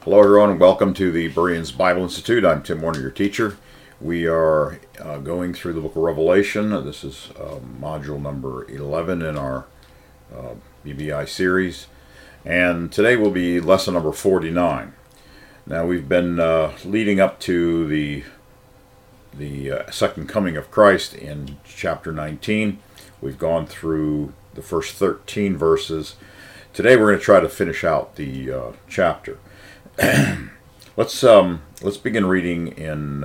Hello, everyone, and welcome to the Bereans Bible Institute. I'm Tim Warner, your teacher. We are going through the book of Revelation. This is module number 11 in our BBI series. And today will be lesson number 49. Now, we've been leading up to the second coming of Christ in chapter 19. We've gone through the first 13 verses. Today we're going to try to finish out the chapter. Let's begin reading in.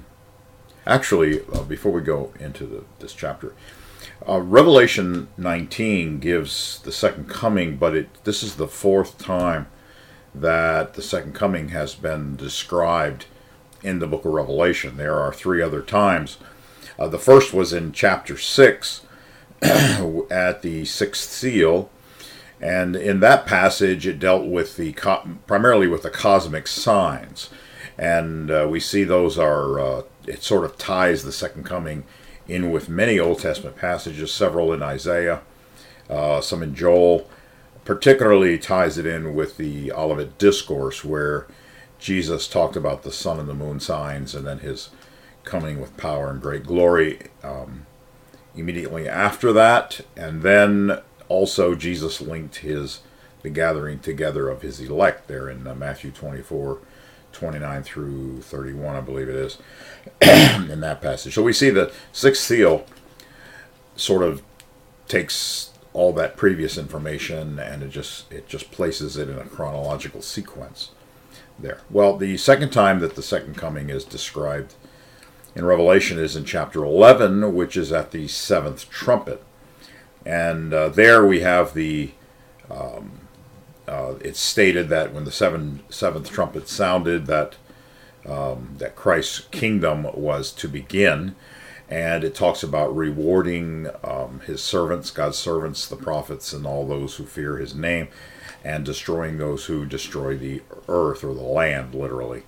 Before we go into this chapter, Revelation 19 gives the second coming, but this is the fourth time that the second coming has been described in the book of Revelation. There are three other times. The first was in chapter 6 at the sixth seal. And in that passage, it dealt with primarily with the cosmic signs. And we see those are, it sort of ties the second coming in with many Old Testament passages, several in Isaiah, some in Joel. Particularly ties it in with the Olivet Discourse, where Jesus talked about the sun and the moon signs and then his coming with power and great glory immediately after that. And then also, Jesus linked the gathering together of his elect there in Matthew 24, 29 through 31, I believe it is, in that passage. So we see the sixth seal sort of takes all that previous information and it just places it in a chronological sequence there. Well, the second time that the second coming is described in Revelation is in chapter 11, which is at the seventh trumpet. And there we have it's stated that when the seventh trumpet sounded, that Christ's kingdom was to begin, and it talks about rewarding his servants, God's servants, the prophets, and all those who fear his name, and destroying those who destroy the earth or the land, literally.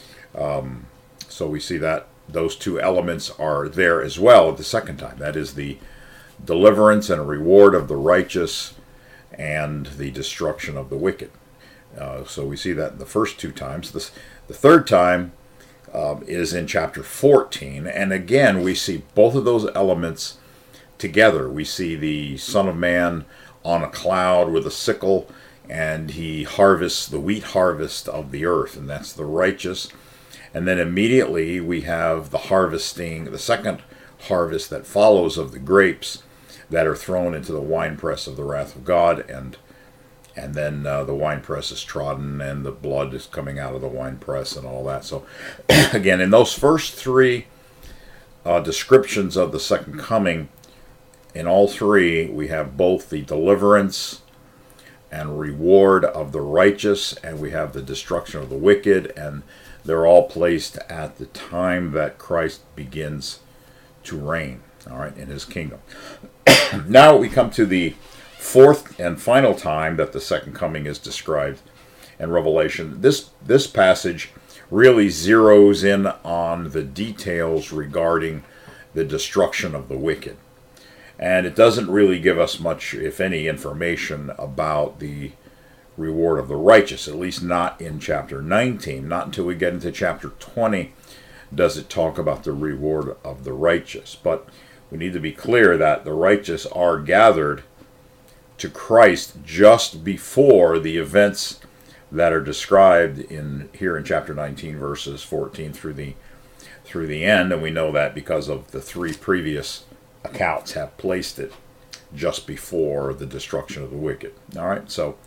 So we see that those two elements are there as well at the second time. That is the deliverance and reward of the righteous and the destruction of the wicked. So we see that in the first two times. The third time is in chapter 14, and again we see both of those elements together. We see the Son of Man on a cloud with a sickle, and he harvests the wheat harvest of the earth, and that's the righteous. And then immediately we have the second harvest that follows of the grapes that are thrown into the winepress of the wrath of God, and then the winepress is trodden, and the blood is coming out of the winepress, and all that. So, again, in those first three descriptions of the second coming, in all three, we have both the deliverance and reward of the righteous, and we have the destruction of the wicked, and they're all placed at the time that Christ begins to reign, all right, in his kingdom. Now we come to the fourth and final time that the second coming is described in Revelation. This passage really zeroes in on the details regarding the destruction of the wicked. And it doesn't really give us much, if any, information about the reward of the righteous, at least not in chapter 19. Not until we get into chapter 20 does it talk about the reward of the righteous. But we need to be clear that the righteous are gathered to Christ just before the events that are described here in chapter 19, verses 14 through the end, and we know that because of the three previous accounts have placed it just before the destruction of the wicked. All right, so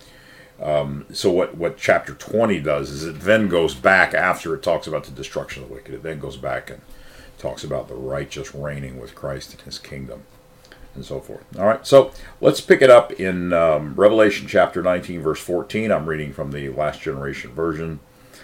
what chapter 20 does is it then goes back after it talks about the destruction of the wicked. It then goes back and talks about the righteous reigning with Christ in his kingdom, and so forth. All right, so let's pick it up in Revelation chapter 19, verse 14. I'm reading from the Last Generation Version.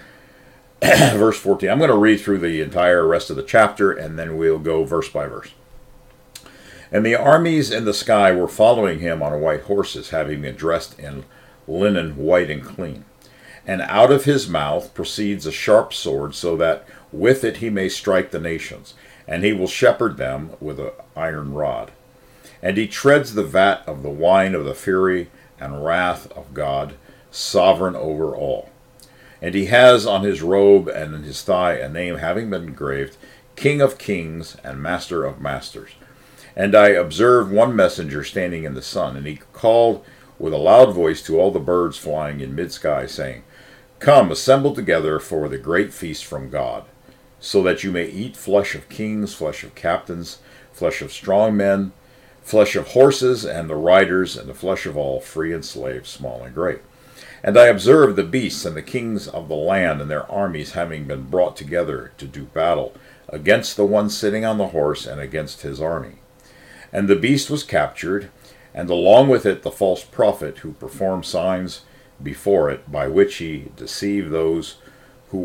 Verse 14. I'm going to read through the entire rest of the chapter, and then we'll go verse by verse. And the armies in the sky were following him on white horses, having been dressed in linen white and clean. And out of his mouth proceeds a sharp sword, so that with it he may strike the nations, and he will shepherd them with an iron rod. And he treads the vat of the wine of the fury and wrath of God, sovereign over all. And he has on his robe and in his thigh a name having been engraved, King of Kings and Master of Masters. And I observed one messenger standing in the sun, and he called with a loud voice to all the birds flying in mid-sky, saying, Come, assemble together for the great feast from God, so that you may eat flesh of kings, flesh of captains, flesh of strong men, flesh of horses and the riders, and the flesh of all, free and slave, small and great. And I observed the beasts and the kings of the land and their armies having been brought together to do battle against the one sitting on the horse and against his army. And the beast was captured, and along with it the false prophet who performed signs before it, by which he deceived those who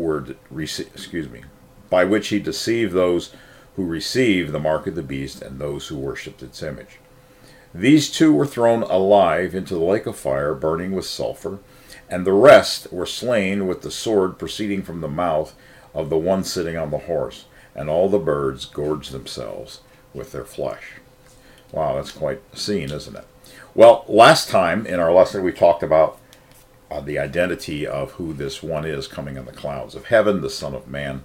received the mark of the beast and those who worshipped its image. These two were thrown alive into the lake of fire, burning with sulfur, and the rest were slain with the sword proceeding from the mouth of the one sitting on the horse, and all the birds gorged themselves with their flesh. Wow, that's quite a scene, isn't it? Well, last time in our lesson we talked about the identity of who this one is coming in the clouds of heaven, the Son of Man,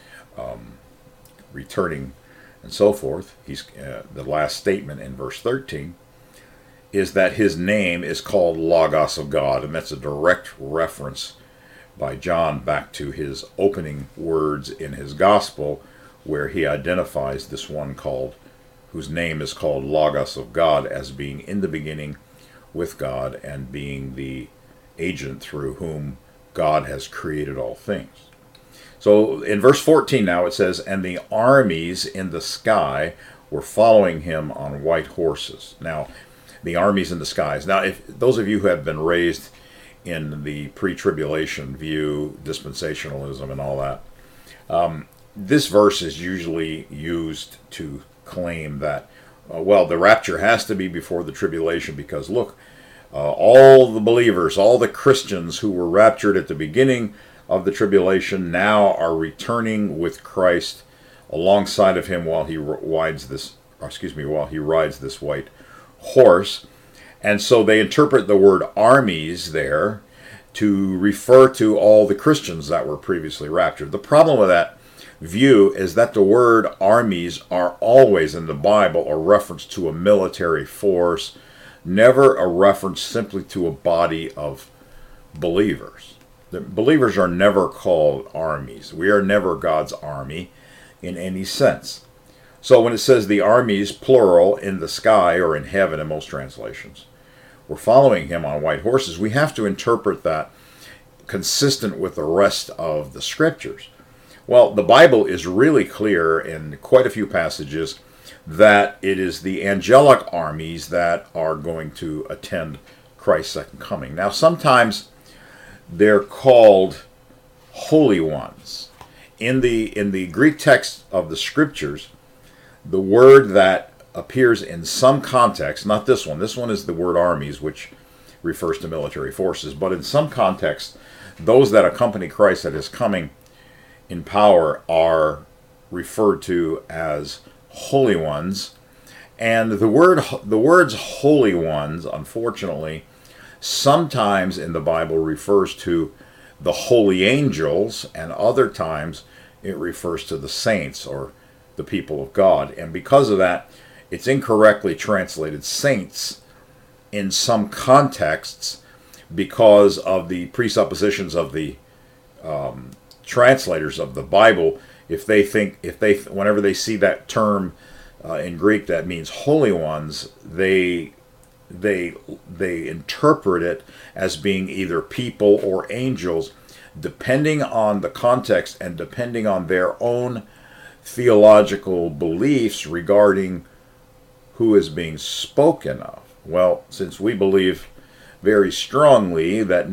returning, and so forth. He's the last statement in verse 13 is that his name is called Logos of God, and that's a direct reference by John back to his opening words in his gospel, where he identifies this one whose name is called Logos of God as being in the beginning with God and being the agent through whom God has created all things. So in verse 14 now it says, And the armies in the sky were following him on white horses. Now, the armies in the skies. Now, if those of you who have been raised in the pre-tribulation view, dispensationalism and all that, this verse is usually used to claim that, the rapture has to be before the tribulation because, look, all the believers, all the Christians who were raptured at the beginning of the tribulation now are returning with Christ alongside of him while he rides this white horse. And so they interpret the word armies there to refer to all the Christians that were previously raptured. The problem with that view is that the word armies are always in the Bible a reference to a military force, never a reference simply to a body of believers. The believers are never called armies. We are never God's army in any sense. So when it says the armies, plural, in the sky or in heaven in most translations, were following him on white horses, we have to interpret that consistent with the rest of the scriptures. Well, the Bible is really clear in quite a few passages that it is the angelic armies that are going to attend Christ's second coming. Now, sometimes they're called holy ones. In the Greek text of the scriptures, the word that appears in some context, not this one is the word armies, which refers to military forces, but in some context, those that accompany Christ at his coming in power are referred to as holy ones. And the words holy ones, unfortunately, sometimes in the Bible refers to the holy angels, and other times it refers to the saints or the people of God. And because of that, it's incorrectly translated saints in some contexts because of the presuppositions of the translators of the Bible. Whenever they see that term in Greek that means holy ones, they interpret it as being either people or angels, depending on the context and depending on their own theological beliefs regarding who is being spoken of. Well, since we believe very strongly that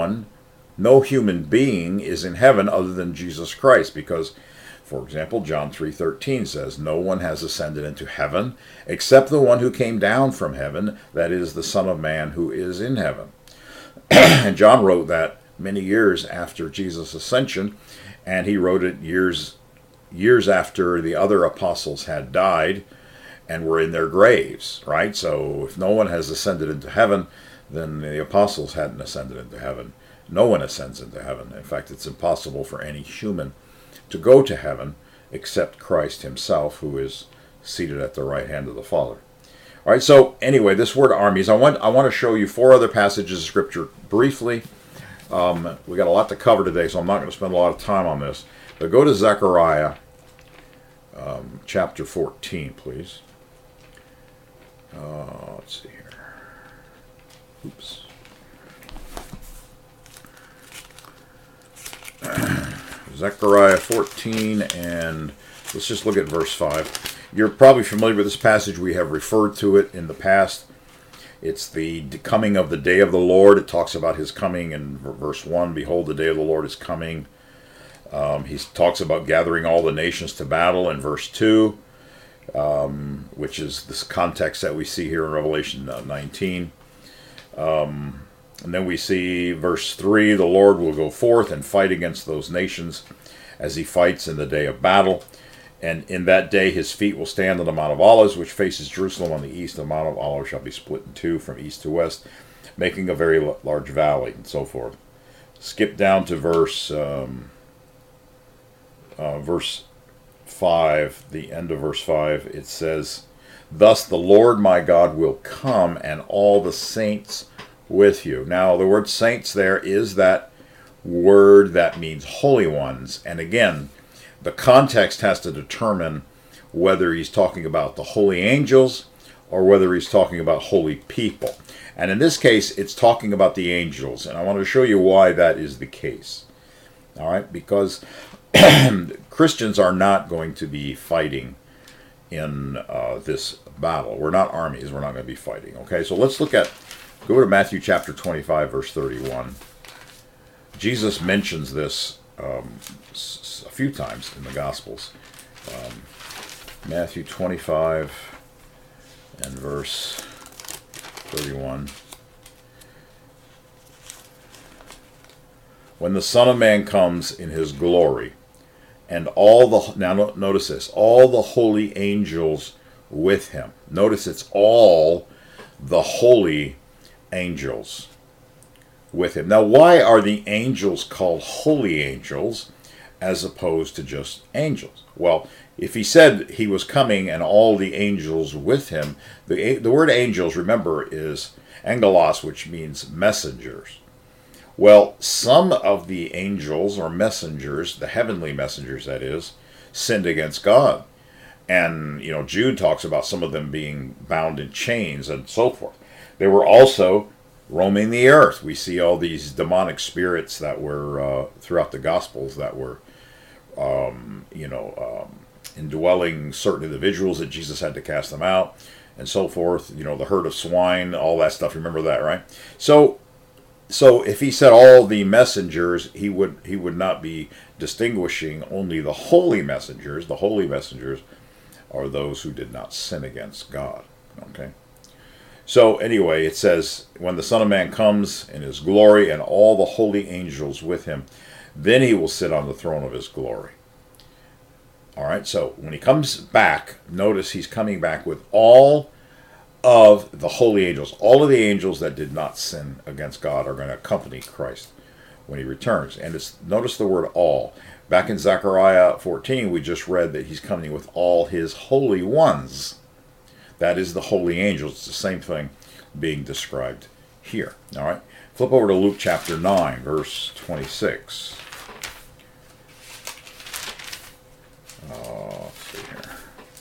no human being is in heaven other than Jesus Christ, because, for example, John 3:13 says, No one has ascended into heaven except the one who came down from heaven, that is the Son of Man who is in heaven. And John wrote that many years after Jesus' ascension, and he wrote it years after the other apostles had died and were in their graves, right? So if no one has ascended into heaven, then the apostles hadn't ascended into heaven. No one ascends into heaven. In fact, it's impossible for any human to go to heaven except Christ himself, who is seated at the right hand of the Father. All right, so anyway, this word armies, I want to show you 4 other passages of Scripture briefly. We got a lot to cover today, so I'm not going to spend a lot of time on this. But go to Zechariah chapter 14, please. Let's see here. Oops. Zechariah 14, and let's just look at verse 5. You're probably familiar with this passage. We have referred to it in the past. It's the coming of the day of the Lord. It talks about his coming in verse 1. Behold, the day of the Lord is coming. He talks about gathering all the nations to battle in verse 2, which is this context that we see here in Revelation 19. And then we see verse 3, the Lord will go forth and fight against those nations as he fights in the day of battle. And in that day his feet will stand on the Mount of Olives, which faces Jerusalem on the east. The Mount of Olives shall be split in two from east to west, making a very large valley, and so forth. Skip down to verse 5, the end of verse 5. It says, thus the Lord my God will come, and all the saints with you. Now, the word saints there is that word that means holy ones. And again, the context has to determine whether he's talking about the holy angels or whether he's talking about holy people. And in this case, it's talking about the angels. And I want to show you why that is the case. All right, because Christians are not going to be fighting in this battle. We're not armies. We're not going to be fighting. Okay, so let's go to Matthew chapter 25, verse 31. Jesus mentions this a few times in the Gospels. Matthew 25 and verse 31. When the Son of Man comes in his glory, and now notice this, all the holy angels with him. Notice it's all the holy angels with him. Now, why are the angels called holy angels as opposed to just angels? Well, if he said he was coming and all the angels with him, the word angels, remember, is angelos, which means messengers. Well, some of the angels or messengers, the heavenly messengers that is, sinned against God. And, Jude talks about some of them being bound in chains and so forth. They were also roaming the earth. We see all these demonic spirits that were throughout the Gospels that were, indwelling certain individuals that Jesus had to cast them out and so forth. The herd of swine, all that stuff. Remember that, right? So if he said all the messengers, he would not be distinguishing only the holy messengers. The holy messengers are those who did not sin against God. Okay. So anyway, it says, when the Son of Man comes in his glory and all the holy angels with him, then he will sit on the throne of his glory. All right, so when he comes back, notice he's coming back with all of the holy angels. All of the angels that did not sin against God are going to accompany Christ when he returns. And notice the word all. Back in Zechariah 14, we just read that he's coming with all his holy ones. That is the holy angels. It's the same thing being described here. All right. Flip over to Luke chapter 9, verse 26. Let's see here.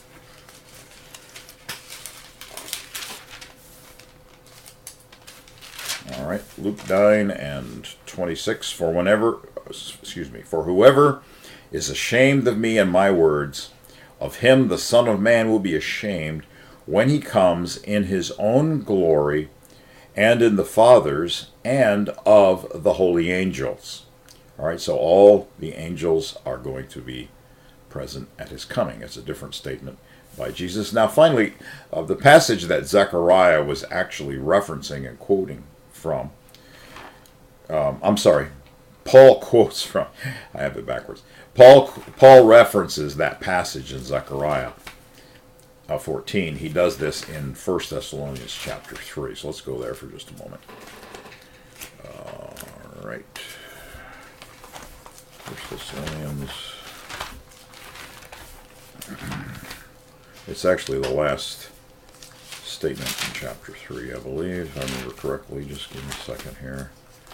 All right. Luke 9 and 26. For whoever is ashamed of me and my words, of him the Son of Man will be ashamed when he comes in his own glory and in the Father's and of the holy angels. All right, so all the angels are going to be present at his coming. It's a different statement by Jesus. Now, finally, the passage that Zechariah was actually referencing and quoting from, Paul quotes from, I have it backwards. Paul references that passage in Zechariah 14, he does this in 1 Thessalonians chapter 3. So let's go there for just a moment. All right. 1 Thessalonians. It's actually the last statement in chapter 3, I believe, if I remember correctly. Just give me a second here.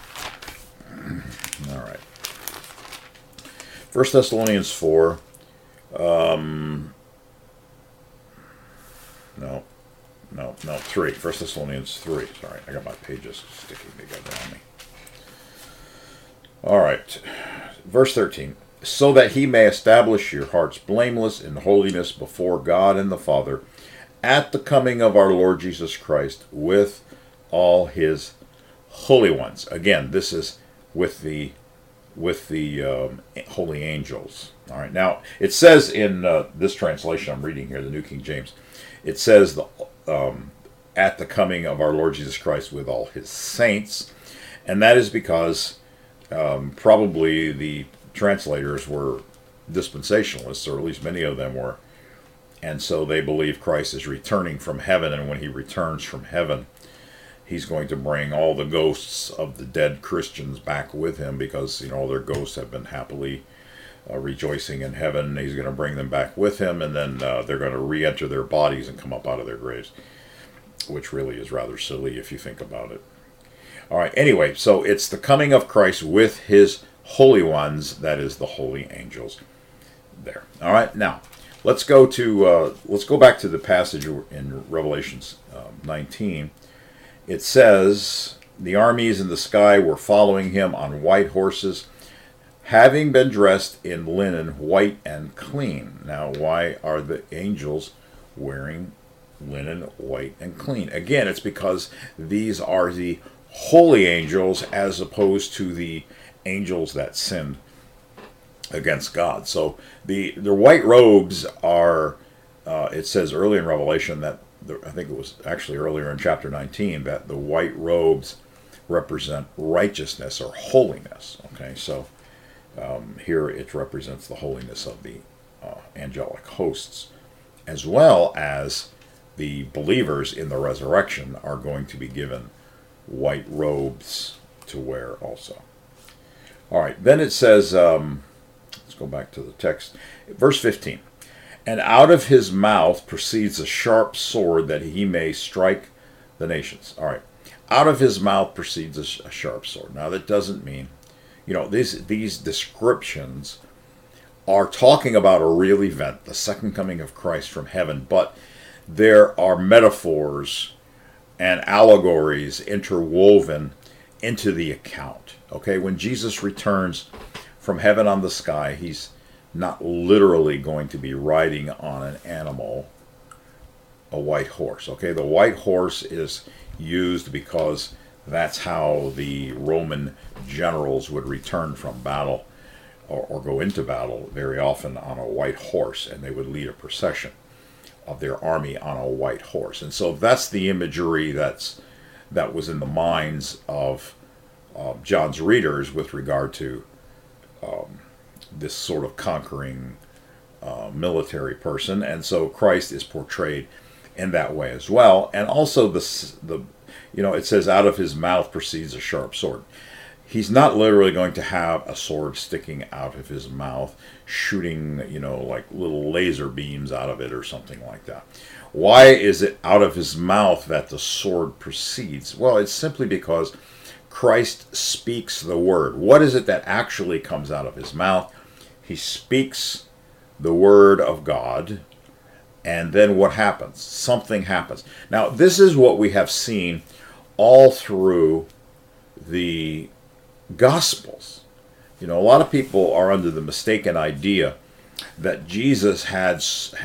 All right. 1 Thessalonians 4. No, 3. 1 Thessalonians 3. Sorry, I got my pages sticking together on me. All right. Verse 13. So that he may establish your hearts blameless in holiness before God and the Father at the coming of our Lord Jesus Christ with all his holy ones. Again, this is with the holy angels. All right. Now, it says in this translation I'm reading here, the New King James, it says at the coming of our Lord Jesus Christ with all his saints. And that is because probably the translators were dispensationalists, or at least many of them were. And so they believe Christ is returning from heaven, and when he returns from heaven, he's going to bring all the ghosts of the dead Christians back with him, because all their ghosts have been happily rejoicing in heaven. He's going to bring them back with him, and then they're going to re-enter their bodies and come up out of their graves, which really is rather silly if you think about it. All right, anyway, so it's the coming of Christ with his holy ones, that is the holy angels there. All right, now let's go back to the passage in Revelation 19. It says, the armies in the sky were following him on white horses, having been dressed in linen white and clean. Now, why are the angels wearing linen white and clean? Again, it's because these are the holy angels as opposed to the angels that sinned against God. So the white robes are, it says early in Revelation that, I think it was actually earlier in chapter 19, that the white robes represent righteousness or holiness. Okay, so here it represents the holiness of the angelic hosts, as well as the believers in the resurrection are going to be given white robes to wear also. All right, then it says, let's go back to the text, verse 15. And out of his mouth proceeds a sharp sword that he may strike the nations. All right, out of his mouth proceeds a sharp sword. Now that doesn't mean, these descriptions are talking about a real event, the second coming of Christ from heaven, but there are metaphors and allegories interwoven into the account. Okay, when Jesus returns from heaven on the sky, he's not literally going to be riding on an animal, a white horse. Okay, the white horse is used because that's how the Roman generals would return from battle or go into battle very often on a white horse, and they would lead a procession of their army on a white horse. And so that's the imagery that was in the minds of John's readers with regard to this sort of conquering military person. And so Christ is portrayed in that way as well. And also it says out of his mouth proceeds a sharp sword. He's not literally going to have a sword sticking out of his mouth, shooting, like little laser beams out of it or something like that. Why is it out of his mouth that the sword proceeds? Well, it's simply because Christ speaks the word. What is it that actually comes out of his mouth? He speaks the word of God, and then what happens? Something happens. Now, this is what we have seen all through the Gospels. A lot of people are under the mistaken idea that Jesus had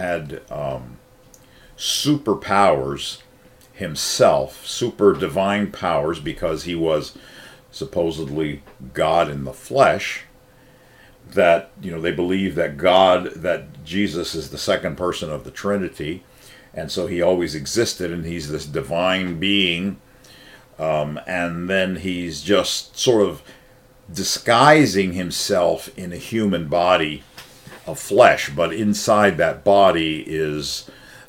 superpowers himself, super divine powers, because he was supposedly God in the flesh. That they believe that Jesus is the second person of the Trinity, and so he always existed, and he's this divine being. And then he's just sort of disguising himself in a human body of flesh, but inside that body is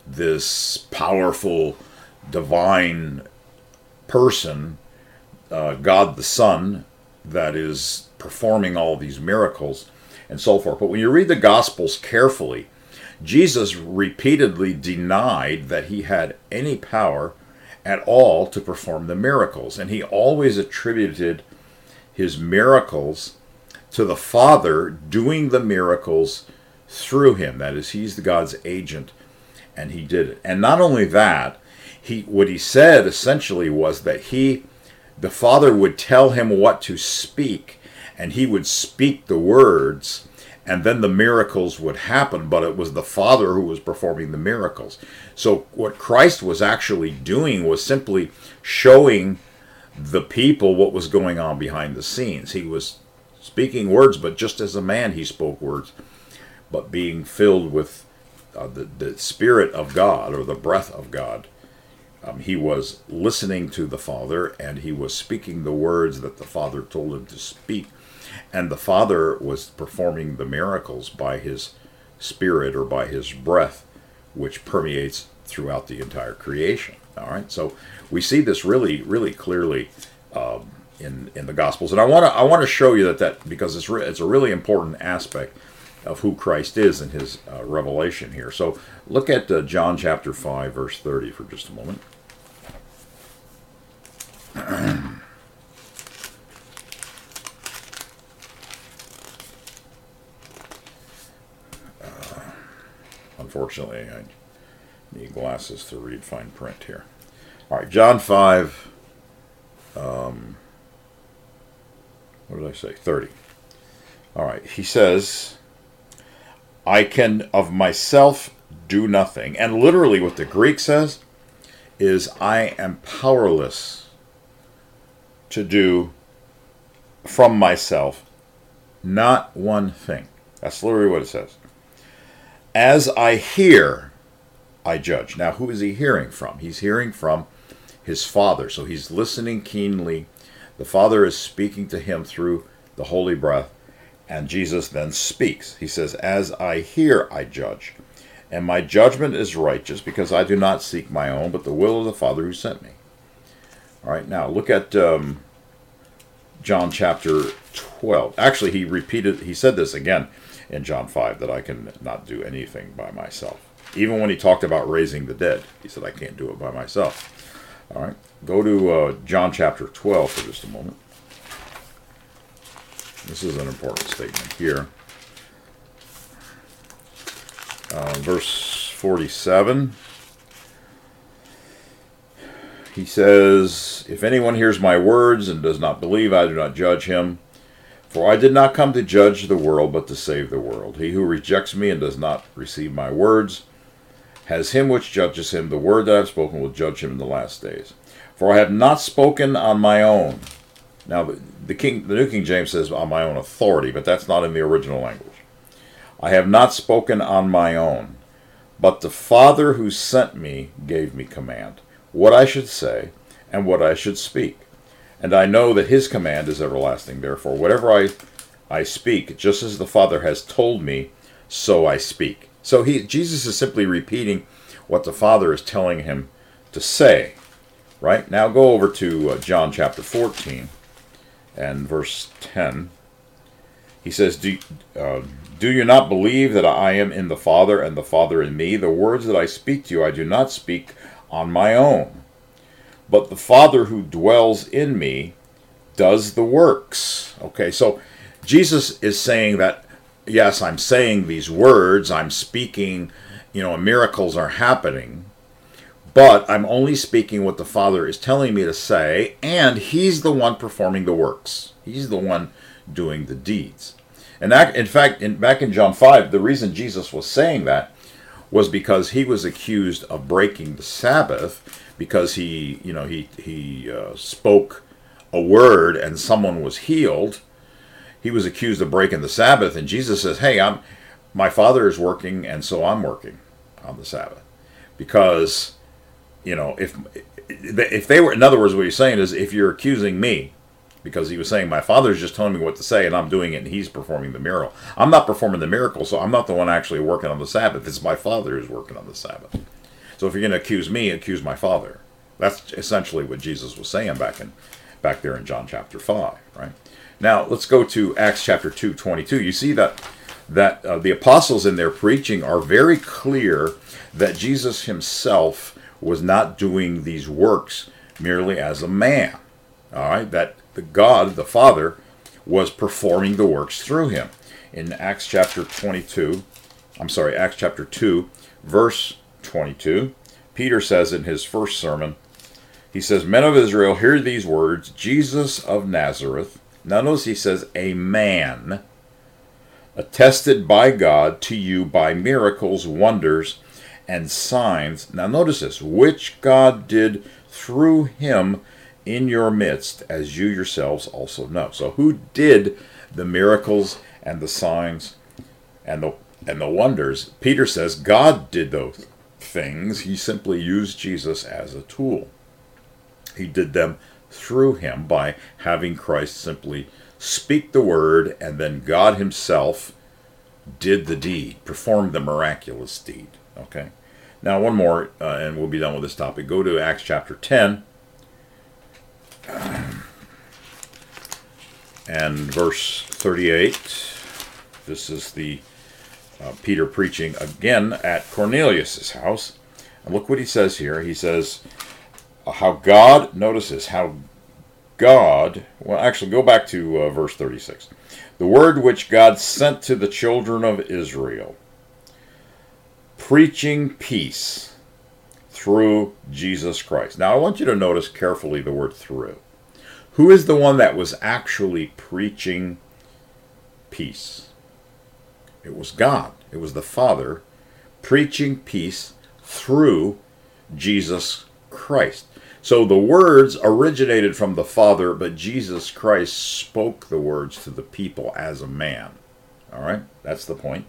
this powerful divine person, God the Son, that is performing all these miracles and so forth. But when you read the Gospels carefully, Jesus repeatedly denied that he had any power at all to perform the miracles. And he always attributed his miracles to the Father doing the miracles through him. That is, he's the God's agent, and he did it. And not only that, what he said essentially was that the Father would tell him what to speak, and he would speak the words, and then the miracles would happen, but it was the Father who was performing the miracles. So what Christ was actually doing was simply showing the people what was going on behind the scenes. He was speaking words, but just as a man he spoke words, but being filled with the Spirit of God, or the breath of God. He was listening to the Father, and he was speaking the words that the Father told him to speak. And the Father was performing the miracles by his Spirit, or by his breath, which permeates throughout the entire creation. All right, so we see this really, really clearly in the Gospels, and I want to show you that because it's a really important aspect of who Christ is in his revelation here. So look at John chapter 5, verse 30 for just a moment. Unfortunately, I need glasses to read fine print here. All right, John 5, what did I say? 30. All right, he says, I can of myself do nothing. And literally what the Greek says is, I am powerless to do from myself not one thing. That's literally what it says. As I hear, I judge. Now, who is he hearing from? He's hearing from his Father. So he's listening keenly. The Father is speaking to him through the Holy Breath. And Jesus then speaks. He says, as I hear, I judge. And my judgment is righteous, because I do not seek my own, but the will of the Father who sent me. All right, now look at John chapter 12. Actually, he said this again in John 5, that I can not do anything by myself. Even when he talked about raising the dead, he said, I can't do it by myself. All right, go to John chapter 12 for just a moment. This is an important statement here. Verse 47. He says, if anyone hears my words and does not believe, I do not judge him. For I did not come to judge the world, but to save the world. He who rejects me and does not receive my words has him which judges him. The word that I have spoken will judge him in the last days. For I have not spoken on my own. Now, the New King James says on my own authority, but that's not in the original language. I have not spoken on my own, but the Father who sent me gave me command, what I should say and what I should speak. And I know that his command is everlasting. Therefore, whatever I speak, just as the Father has told me, so I speak. So Jesus is simply repeating what the Father is telling him to say. Right? Now go over to John chapter 14 and verse 10. He says, do you not believe that I am in the Father and the Father in me? The words that I speak to you, I do not speak on my own. But the Father who dwells in me does the works. Okay, so Jesus is saying that, yes, I'm saying these words, I'm speaking, miracles are happening, but I'm only speaking what the Father is telling me to say, and he's the one performing the works. He's the one doing the deeds. And that, in fact, back in John 5, the reason Jesus was saying that was because he was accused of breaking the Sabbath, because he spoke a word and someone was healed. He was accused of breaking the Sabbath, and Jesus says, hey, my Father is working, and so I'm working on the Sabbath. Because, if they were, in other words, what he's saying is, if you're accusing me, because he was saying, my Father's just telling me what to say, and I'm doing it, and he's performing the miracle. I'm not performing the miracle, so I'm not the one actually working on the Sabbath. It's my Father who's working on the Sabbath. So if you're going to accuse me, accuse my Father. That's essentially what Jesus was saying back there in John chapter 5, right? Now, let's go to Acts chapter 2:22. You see that the apostles in their preaching are very clear that Jesus himself was not doing these works merely as a man. All right, that God, the Father, was performing the works through him. In Acts chapter 2, verse 22, Peter says in his first sermon, he says, "Men of Israel, hear these words, Jesus of Nazareth." Now notice he says, "a man, attested by God to you by miracles, wonders, and signs." Now notice this, "which God did through him in your midst, as you yourselves also know." So who did the miracles and the signs and the wonders? Peter says God did those things. He simply used Jesus as a tool. He did them through him by having Christ simply speak the word, and then God himself did the deed, performed the miraculous deed. Okay. Now one more, and we'll be done with this topic. Go to Acts chapter 10 and verse 38. This is the Peter preaching again at Cornelius' house. And look what he says here. He says, how God, notice this, how God, well, actually go back to verse 36. "The word which God sent to the children of Israel, preaching peace through Jesus Christ." Now I want you to notice carefully the word "through." Who is the one that was actually preaching peace? It was God. It was the Father preaching peace through Jesus Christ. So the words originated from the Father, but Jesus Christ spoke the words to the people as a man. All right? That's the point.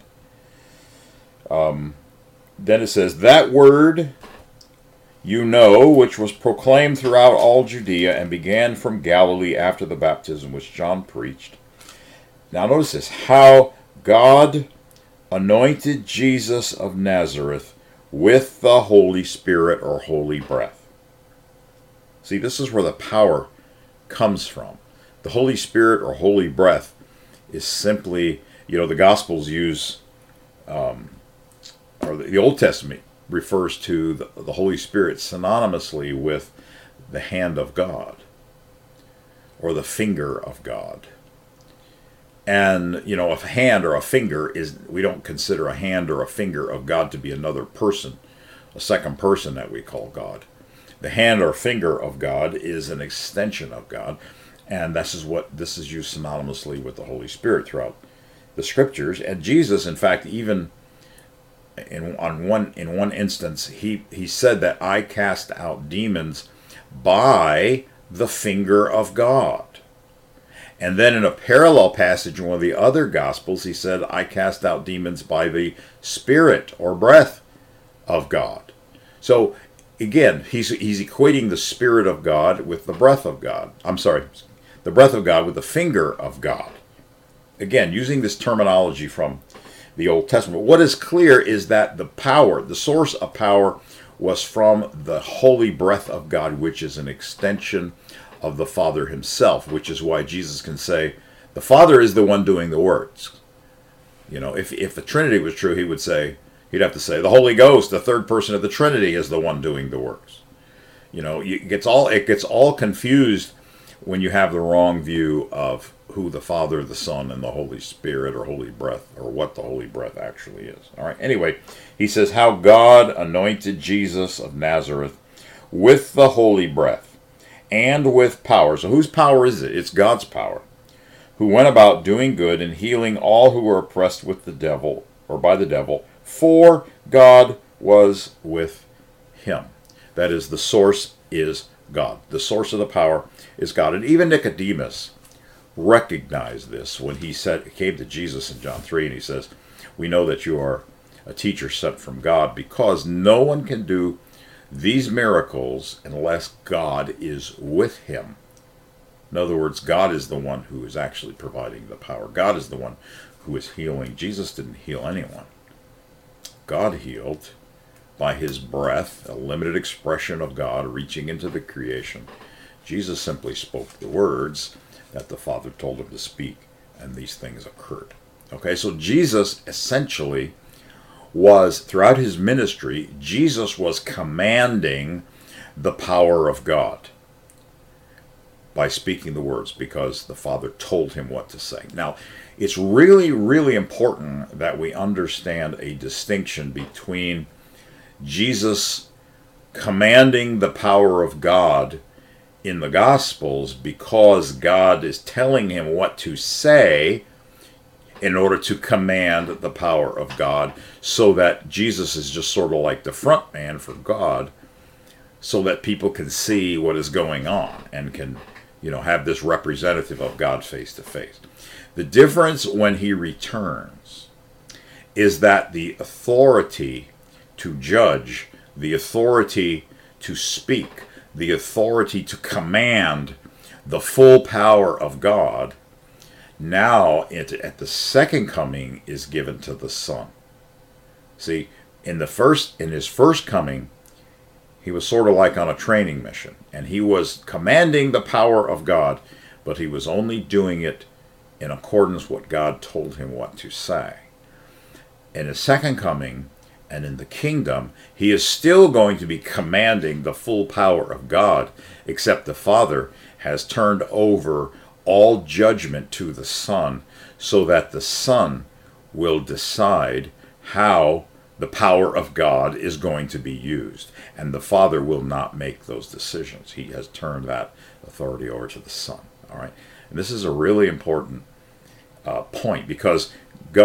Then it says, "That word you know, which was proclaimed throughout all Judea and began from Galilee after the baptism which John preached." Now notice this, how God anointed Jesus of Nazareth with the Holy Spirit or holy breath. See, this is where the power comes from. The Holy Spirit or holy breath is simply, the Gospels use, or the Old Testament refers to the Holy Spirit synonymously with the hand of God or the finger of God. And, a hand or a finger we don't consider a hand or a finger of God to be another person, a second person that we call God. The hand or finger of God is an extension of God, and this is used synonymously with the Holy Spirit throughout the Scriptures. And Jesus, in fact, even in one instance, he said that I cast out demons by the finger of God. And then in a parallel passage in one of the other Gospels, he said, I cast out demons by the Spirit or breath of God. So again, he's equating the Spirit of God with the breath of God. I'm sorry, the breath of God with the finger of God. Again, using this terminology from the Old Testament. What is clear is that the source of power was from the holy breath of God, which is an extension of the Father himself, which is why Jesus can say, the Father is the one doing the works. If the Trinity was true, he'd have to say, the Holy Ghost, the third person of the Trinity, is the one doing the works. It gets all confused when you have the wrong view of who the Father, the Son, and the Holy Spirit or Holy Breath, or what the Holy Breath actually is. All right. Anyway, he says how God anointed Jesus of Nazareth with the Holy Breath and with power. So whose power is it? It's God's power. Who went about doing good and healing all who were oppressed with the devil, or by the devil, for God was with him. That is, the source is God. The source of the power is God. And even Nicodemus recognized this when he came to Jesus in John 3, and he says, we know that you are a teacher sent from God, because no one can do these miracles unless God is with him. In other words, God is the one who is actually providing the power. God is the one who is healing. Jesus didn't heal anyone. God healed. by his breath, a limited expression of God reaching into the creation. Jesus simply spoke the words that the Father told him to speak, and these things occurred. Okay, so Jesus essentially was, throughout his ministry, Jesus was commanding the power of God by speaking the words, because the Father told him what to say. Now, it's really, really important that we understand a distinction between Jesus commanding the power of God in the Gospels because God is telling him what to say in order to command the power of God, so that Jesus is just sort of like the front man for God, so that people can see what is going on and can, have this representative of God face to face. The difference when he returns is that the authority to judge, the authority to speak, the authority to command the full power of God, now at the second coming is given to the Son. See, in his first coming, he was sort of like on a training mission, and he was commanding the power of God, but he was only doing it in accordance with what God told him what to say. In his second coming and in the kingdom, he is still going to be commanding the full power of God, except the Father has turned over all judgment to the Son, so that the Son will decide how the power of God is going to be used. And the Father will not make those decisions. He has turned that authority over to the Son. All right? And this is a really important point, because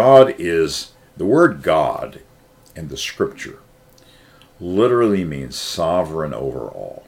the word God in the Scripture literally means sovereign over all.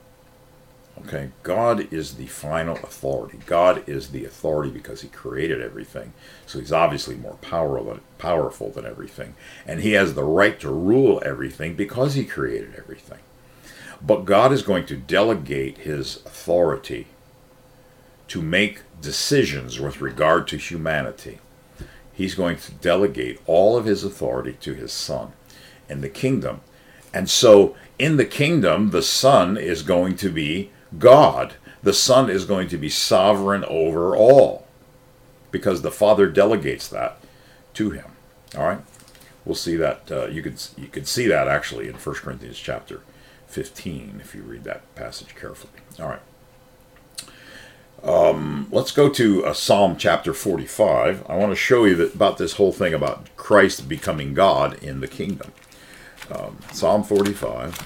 Okay, God is the final authority. God is the authority because he created everything. So he's obviously more powerful than everything. And he has the right to rule everything because he created everything. But God is going to delegate his authority to make decisions with regard to humanity. He's going to delegate all of his authority to his Son in the kingdom. And so in the kingdom, the Son is going to be God. The Son is going to be sovereign over all, because the Father delegates that to him. All right, we'll see that. You could see that actually in 1 Corinthians chapter 15 if you read that passage carefully. All right, let's go to Psalm chapter 45. I want to show you about this whole thing about Christ becoming God in the kingdom. Psalm 45.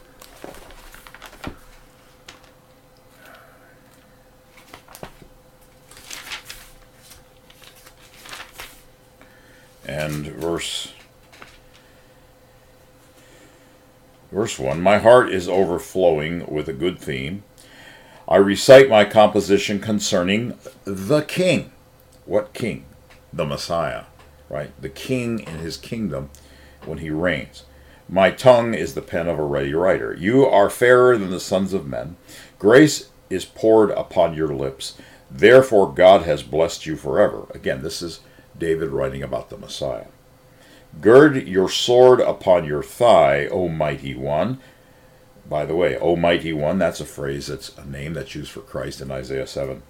And verse 1, my heart is overflowing with a good theme. I recite my composition concerning the King. What King? The Messiah, right? The King in his kingdom when he reigns. My tongue is the pen of a ready writer. You are fairer than the sons of men. Grace is poured upon your lips. Therefore God has blessed you forever. Again, this is David writing about the Messiah. Gird your sword upon your thigh, O mighty one. By the way, O mighty one, that's a phrase, that's a name that's used for Christ in Isaiah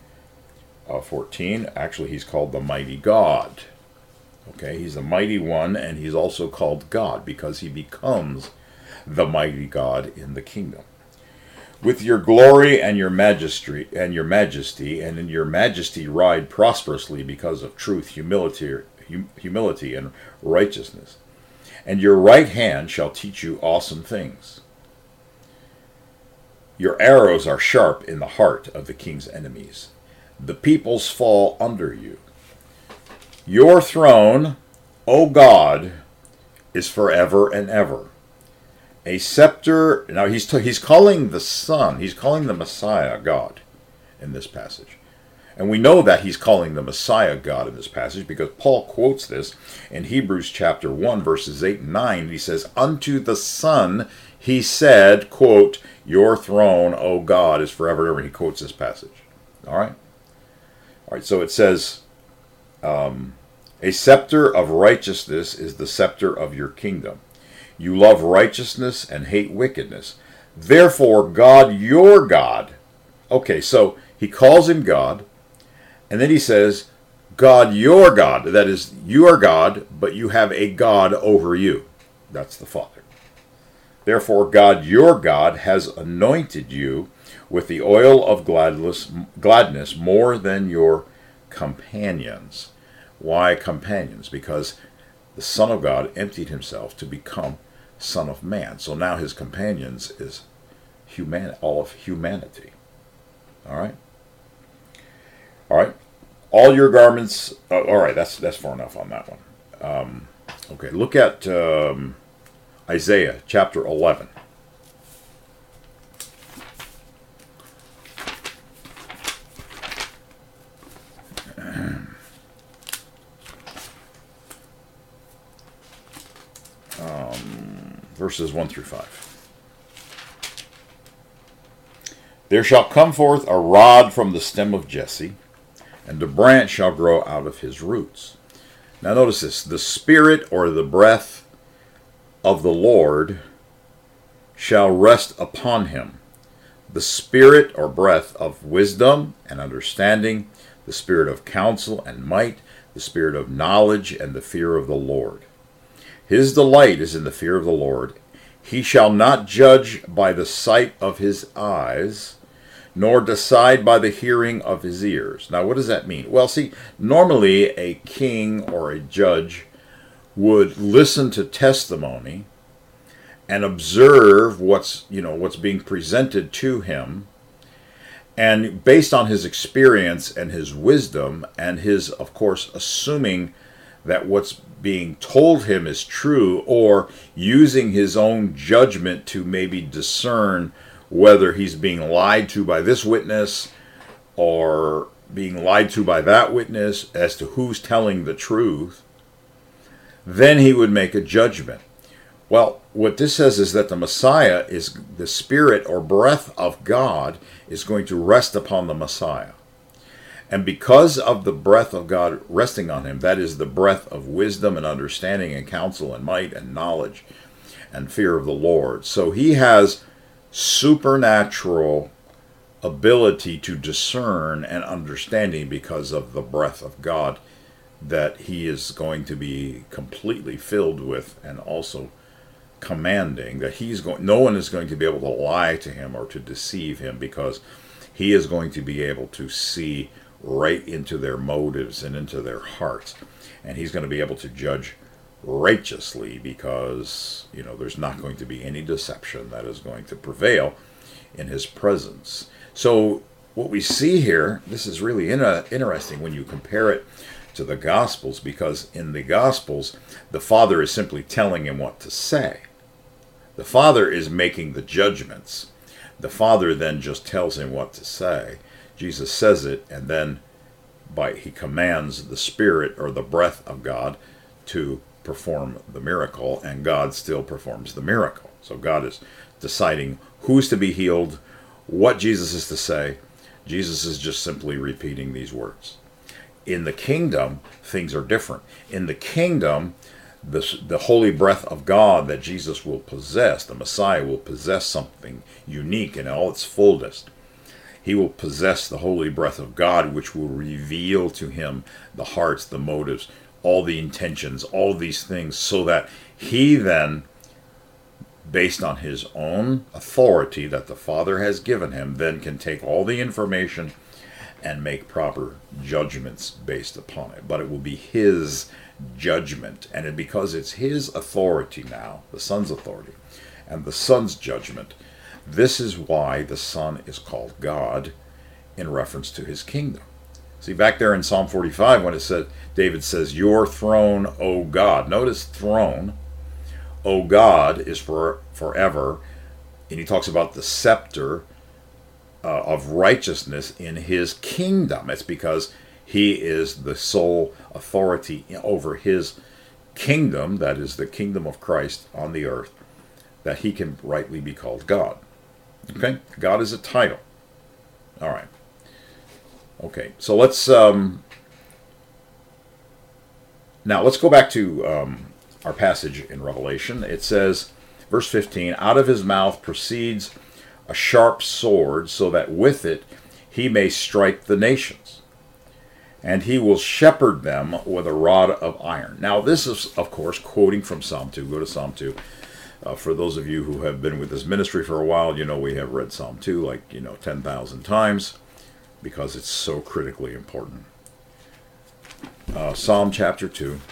7:14. Actually, he's called the mighty God. Okay, he's the mighty one, and he's also called God because he becomes the mighty God in the kingdom. With your glory and your majesty, and in your majesty ride prosperously because of truth, humility, and righteousness. And your right hand shall teach you awesome things. Your arrows are sharp in the heart of the king's enemies. The peoples fall under you. Your throne, O God, is forever and ever. A scepter. Now he's calling the Son, he's calling the Messiah God in this passage. And we know that he's calling the Messiah God in this passage because Paul quotes this in Hebrews chapter 1, verses 8 and 9. He says, unto the Son he said, quote, your throne, O God, is forever and ever. He quotes this passage. All right, so it says, a scepter of righteousness is the scepter of your kingdom. You love righteousness and hate wickedness. Therefore, God, your God. Okay, so he calls him God, and then he says, God, your God. That is, you are God, but you have a God over you. That's the Father. Therefore, God, your God, has anointed you with the oil of gladness more than your companions. Why companions? Because the Son of God emptied himself to become Son of Man. So now his companions is all of humanity. All right? All right. All your garments. All right, that's far enough on that one. Okay, look at Isaiah chapter 11. Verses 1 through 5. There shall come forth a rod from the stem of Jesse, and a branch shall grow out of his roots. Now notice this. The Spirit or the breath of the Lord shall rest upon him. The Spirit or breath of wisdom and understanding, the Spirit of counsel and might, the Spirit of knowledge and the fear of the Lord. His delight is in the fear of the Lord. He shall not judge by the sight of his eyes, nor decide by the hearing of his ears. Now, what does that mean? Well, see, normally a king or a judge would listen to testimony and observe what's being presented to him, and based on his experience and his wisdom and his, of course, assuming that what's being told him is true, or using his own judgment to maybe discern whether he's being lied to by this witness or being lied to by that witness as to who's telling the truth, then he would make a judgment. Well, what this says is that the Messiah is the Spirit or breath of God is going to rest upon the Messiah. And because of the breath of God resting on him, that is the breath of wisdom and understanding and counsel and might and knowledge and fear of the Lord. So he has supernatural ability to discern and understanding because of the breath of God that he is going to be completely filled with, and also commanding that no one is going to be able to lie to him or to deceive him, because he is going to be able to see right into their motives and into their hearts, and he's going to be able to judge righteously, because there's not going to be any deception that is going to prevail in his presence. So what we see here, this is really interesting when you compare it to the Gospels, because in the Gospels the Father is simply telling him what to say. The Father is making the judgments. The Father then just tells him what to say. Jesus says it, and then he commands the Spirit or the breath of God to perform the miracle, and God still performs the miracle. So God is deciding who's to be healed, what Jesus is to say. Jesus is just simply repeating these words. In the kingdom, things are different. In the kingdom, the holy breath of God that Jesus will possess, the Messiah will possess something unique in all its fullness. He will possess the holy breath of God, which will reveal to him the hearts, the motives, all the intentions, all these things, so that he then, based on his own authority that the Father has given him, then can take all the information and make proper judgments based upon it. But it will be his judgment, and because it's his authority now, the Son's authority, and the Son's judgment, this is why the Son is called God in reference to his kingdom. See, back there in Psalm 45, when it said, David says, "Your throne, O God." Notice throne, O God, is forever, and he talks about the scepter of righteousness in his kingdom. It's because he is the sole authority over his kingdom, that is the kingdom of Christ on the earth, that he can rightly be called God. Okay? God is a title. All right. Okay, so let's now let's go back to our passage in Revelation. It says, verse 15, out of his mouth proceeds a sharp sword, so that with it he may strike the nations, and he will shepherd them with a rod of iron. Now, this is, of course, quoting from Psalm 2. Go to Psalm 2. For those of you who have been with this ministry for a while, you know we have read Psalm 2 like, 10,000 times because it's so critically important. Psalm chapter 2.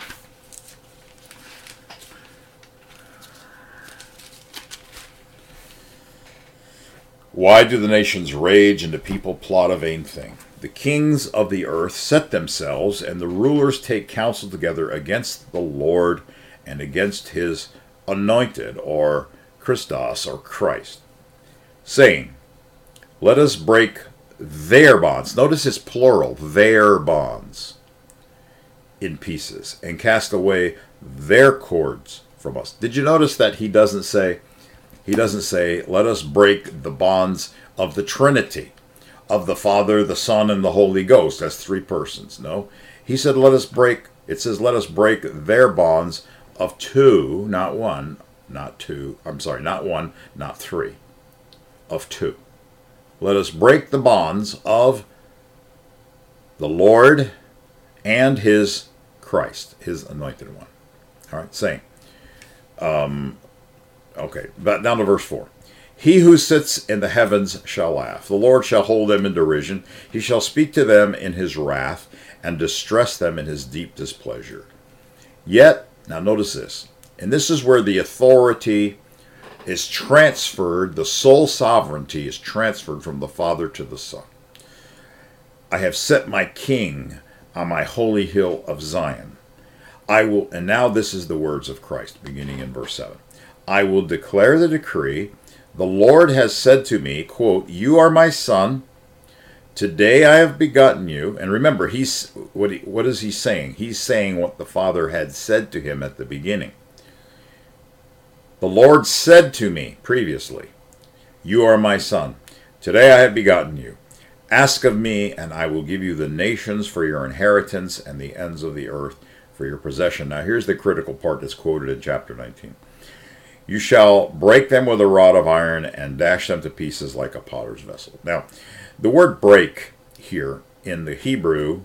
Why do the nations rage and the people plot a vain thing? The kings of the earth set themselves, and the rulers take counsel together against the Lord and against his anointed, or Christos, or Christ, saying, let us break their bonds. Notice it's plural, their bonds, in pieces, and cast away their cords from us. Did you notice that he doesn't say, let us break the bonds of the Trinity, of the Father, the Son, and the Holy Ghost. That's three persons. No, he said, let us break their bonds of two, not one, not three, of two. Let us break the bonds of the Lord and his Christ, his anointed one. All right, saying, okay, but down to verse 4. He who sits in the heavens shall laugh. The Lord shall hold them in derision. He shall speak to them in his wrath and distress them in his deep displeasure. Yet, now notice this, and this is where the authority is transferred, the sole sovereignty is transferred from the Father to the Son. I have set my king on my holy hill of Zion. I will, and now this is the words of Christ, beginning in verse 7. I will declare the decree. The Lord has said to me, quote, you are my son. Today I have begotten you. And remember, what is he saying? He's saying what the Father had said to him at the beginning. The Lord said to me previously, you are my son. Today I have begotten you. Ask of me, and I will give you the nations for your inheritance and the ends of the earth for your possession. Now here's the critical part that's quoted in chapter 19. You shall break them with a rod of iron and dash them to pieces like a potter's vessel. Now, the word break here in the Hebrew,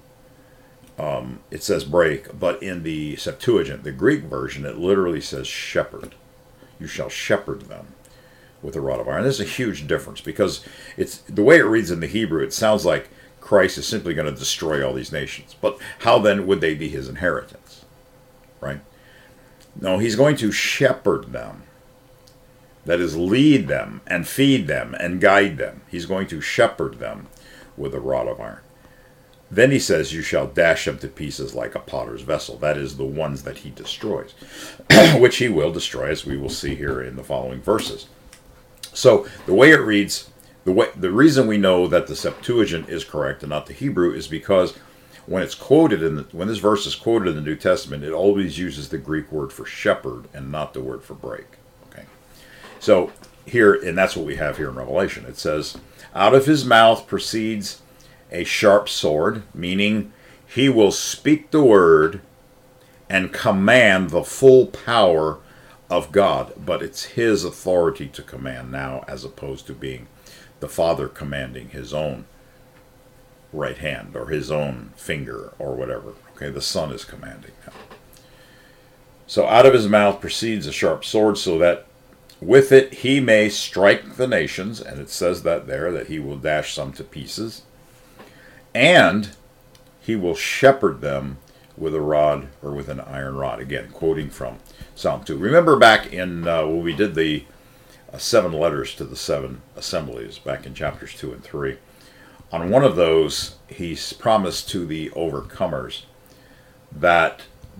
it says break, but in the Septuagint, the Greek version, it literally says shepherd. You shall shepherd them with a rod of iron. There's a huge difference because it's the way it reads in the Hebrew, it sounds like Christ is simply going to destroy all these nations. But how then would they be his inheritance? Right? No, he's going to shepherd them. That is, lead them and feed them and guide them. He's going to shepherd them with a rod of iron. Then he says, you shall dash them to pieces like a potter's vessel. That is, the ones that he destroys, which he will destroy, as we will see here in the following verses. So the way it reads, the reason we know that the Septuagint is correct and not the Hebrew is because when it's quoted when this verse is quoted in the New Testament, it always uses the Greek word for shepherd and not the word for break. Okay, so here, and that's what we have here in Revelation. It says, out of his mouth proceeds a sharp sword, meaning he will speak the word and command the full power of God. But it's his authority to command now, as opposed to being the Father commanding his own right hand or his own finger or whatever. Okay, the Son is commanding now. So out of his mouth proceeds a sharp sword, so that with it he may strike the nations, and it says that there, that he will dash some to pieces, and he will shepherd them with a rod, or with an iron rod. Again, quoting from Psalm 2. Remember back in when we did the 7 letters to the 7 assemblies, back in chapters 2 and 3, on one of those, he's promised to the overcomers that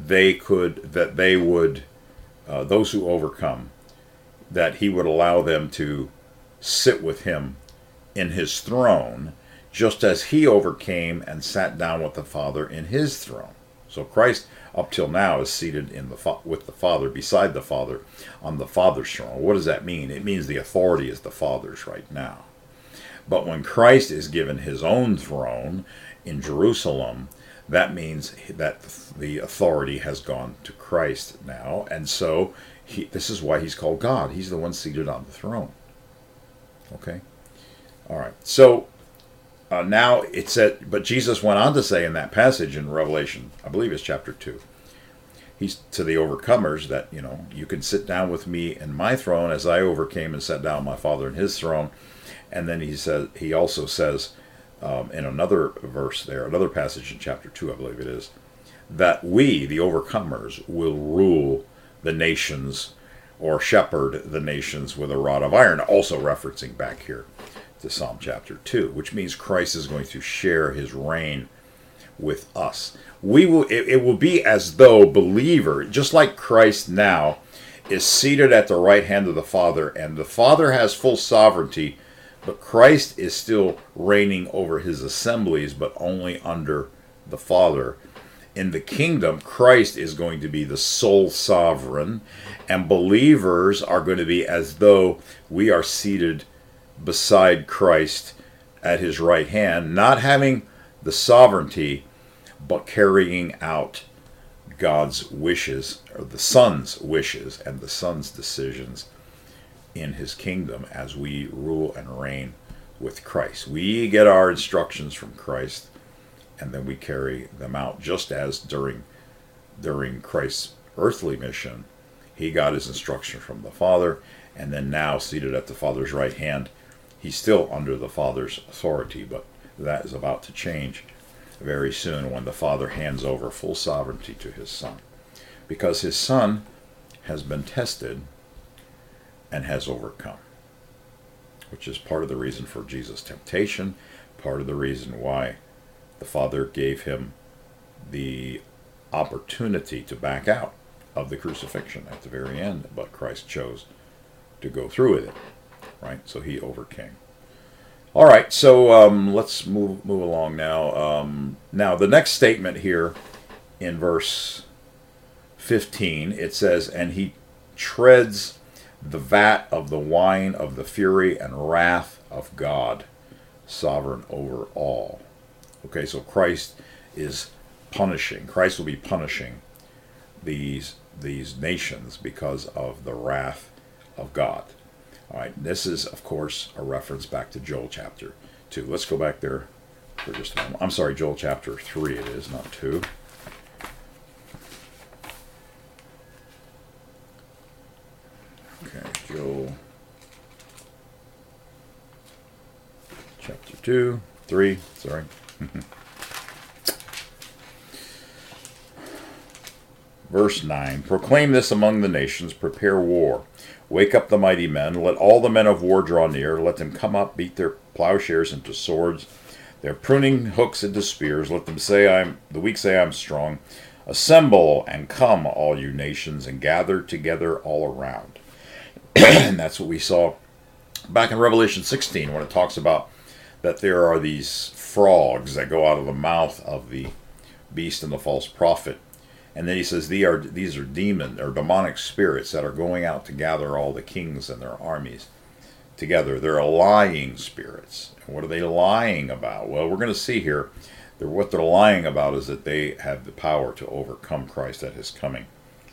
they would, those who overcome, that he would allow them to sit with him in his throne, just as he overcame and sat down with the Father in his throne. So Christ, up till now, is seated with the Father, beside the Father, on the Father's throne. What does that mean? It means the authority is the Father's right now. But when Christ is given his own throne in Jerusalem, that means that the authority has gone to Christ now. And so this is why he's called God. He's the one seated on the throne. Okay? All right. So now it said, but Jesus went on to say in that passage in Revelation, I believe it's chapter 2, he's to the overcomers that, you can sit down with me in my throne as I overcame and sat down with my Father in his throne. And then he also says in another verse there, another passage in chapter 2, I believe it is, that we, the overcomers, will rule the nations or shepherd the nations with a rod of iron, also referencing back here to Psalm chapter 2, which means Christ is going to share his reign with us. It will be as though believer, just like Christ now is seated at the right hand of the Father, and the Father has full sovereignty, but Christ is still reigning over his assemblies, but only under the Father. In the kingdom, Christ is going to be the sole sovereign, and believers are going to be as though we are seated beside Christ at his right hand, not having the sovereignty, but carrying out God's wishes, or the Son's wishes and the Son's decisions in his kingdom as we rule and reign with Christ. We get our instructions from Christ, and then we carry them out, just as during Christ's earthly mission, he got his instruction from the Father, and then now seated at the Father's right hand, he's still under the Father's authority, but that is about to change very soon when the Father hands over full sovereignty to his Son, because his Son has been tested and has overcome, which is part of the reason for Jesus' temptation, part of the reason why the Father gave him the opportunity to back out of the crucifixion at the very end, but Christ chose to go through with it, right? So he overcame. All right, so let's move along now. Now, the next statement here in verse 15, it says, and he treads the vat of the wine of the fury and wrath of God, sovereign over all. Okay, so Christ is punishing. Christ will be punishing these nations because of the wrath of God. All right, this is, of course, a reference back to Joel chapter 2. Let's go back there for just a moment. I'm sorry, Joel chapter 3 it is, not 2. Okay, Joel chapter 2, 3, sorry. Verse 9, proclaim this among the nations, prepare war. Wake up the mighty men, let all the men of war draw near, let them come up, beat their plowshares into swords, their pruning hooks into spears, let them say, the weak say I'm strong. Assemble and come, all you nations, and gather together all around. And that's what we saw back in Revelation 16 when it talks about that there are these frogs that go out of the mouth of the beast and the false prophet. And then he says these are demon or demonic spirits that are going out to gather all the kings and their armies together. They're lying spirits. And what are they lying about? Well, we're going to see here that what they're lying about is that they have the power to overcome Christ at his coming.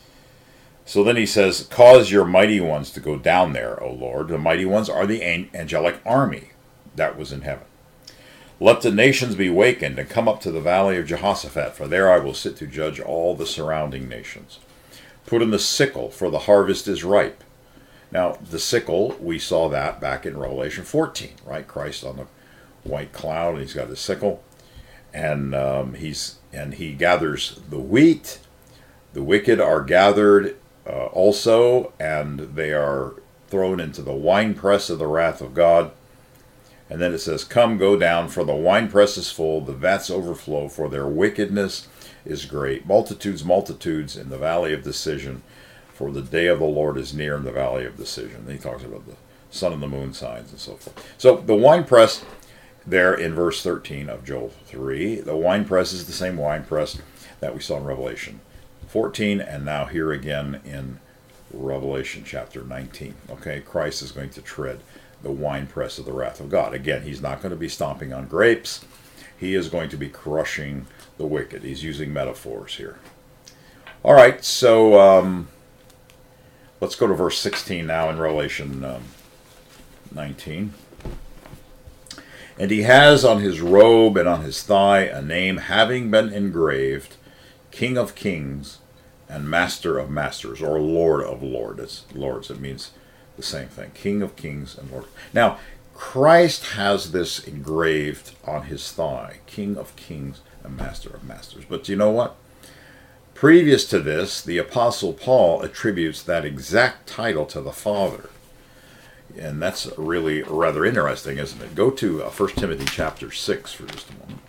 So then he says, cause your mighty ones to go down there, O Lord. The mighty ones are the angelic army that was in heaven. Let the nations be wakened and come up to the valley of Jehoshaphat, for there I will sit to judge all the surrounding nations. Put in the sickle, for the harvest is ripe. Now, the sickle, we saw that back in Revelation 14, right? Christ on the white cloud, and he's got his sickle, and he gathers the wheat. The wicked are gathered also, and they are thrown into the winepress of the wrath of God. And then it says, come, go down, for the winepress is full, the vats overflow, for their wickedness is great. Multitudes, multitudes in the valley of decision, for the day of the Lord is near in the valley of decision. And he talks about the sun and the moon signs and so forth. So the winepress there in verse 13 of Joel 3, the winepress is the same winepress that we saw in Revelation 14, and now here again in Revelation chapter 19. Okay, Christ is going to tread the winepress of the wrath of God. Again, he's not going to be stomping on grapes. He is going to be crushing the wicked. He's using metaphors here. All right, so let's go to verse 16 now in Revelation 19. And he has on his robe and on his thigh a name having been engraved, King of Kings and Master of Masters, or Lord of Lords. It means the same thing. King of Kings and Lord. Now, Christ has this engraved on his thigh, King of Kings and Master of Masters. But you know what? Previous to this, the Apostle Paul attributes that exact title to the Father. And that's really rather interesting, isn't it? Go to 1 Timothy chapter 6 for just a moment.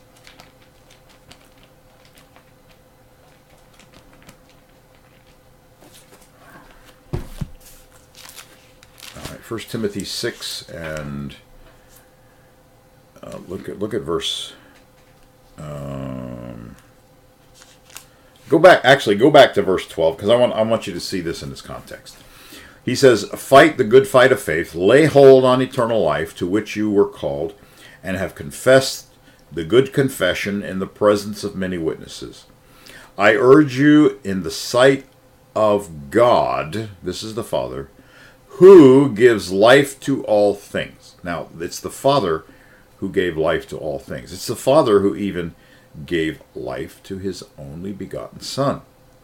All right, 1 Timothy 6, and look at verse. Go back to verse 12, because I want you to see this in this context. He says, fight the good fight of faith, lay hold on eternal life, to which you were called, and have confessed the good confession in the presence of many witnesses. I urge you in the sight of God, this is the Father, who gives life to all things. Now, it's the Father who gave life to all things. It's the Father who even gave life to his only begotten Son.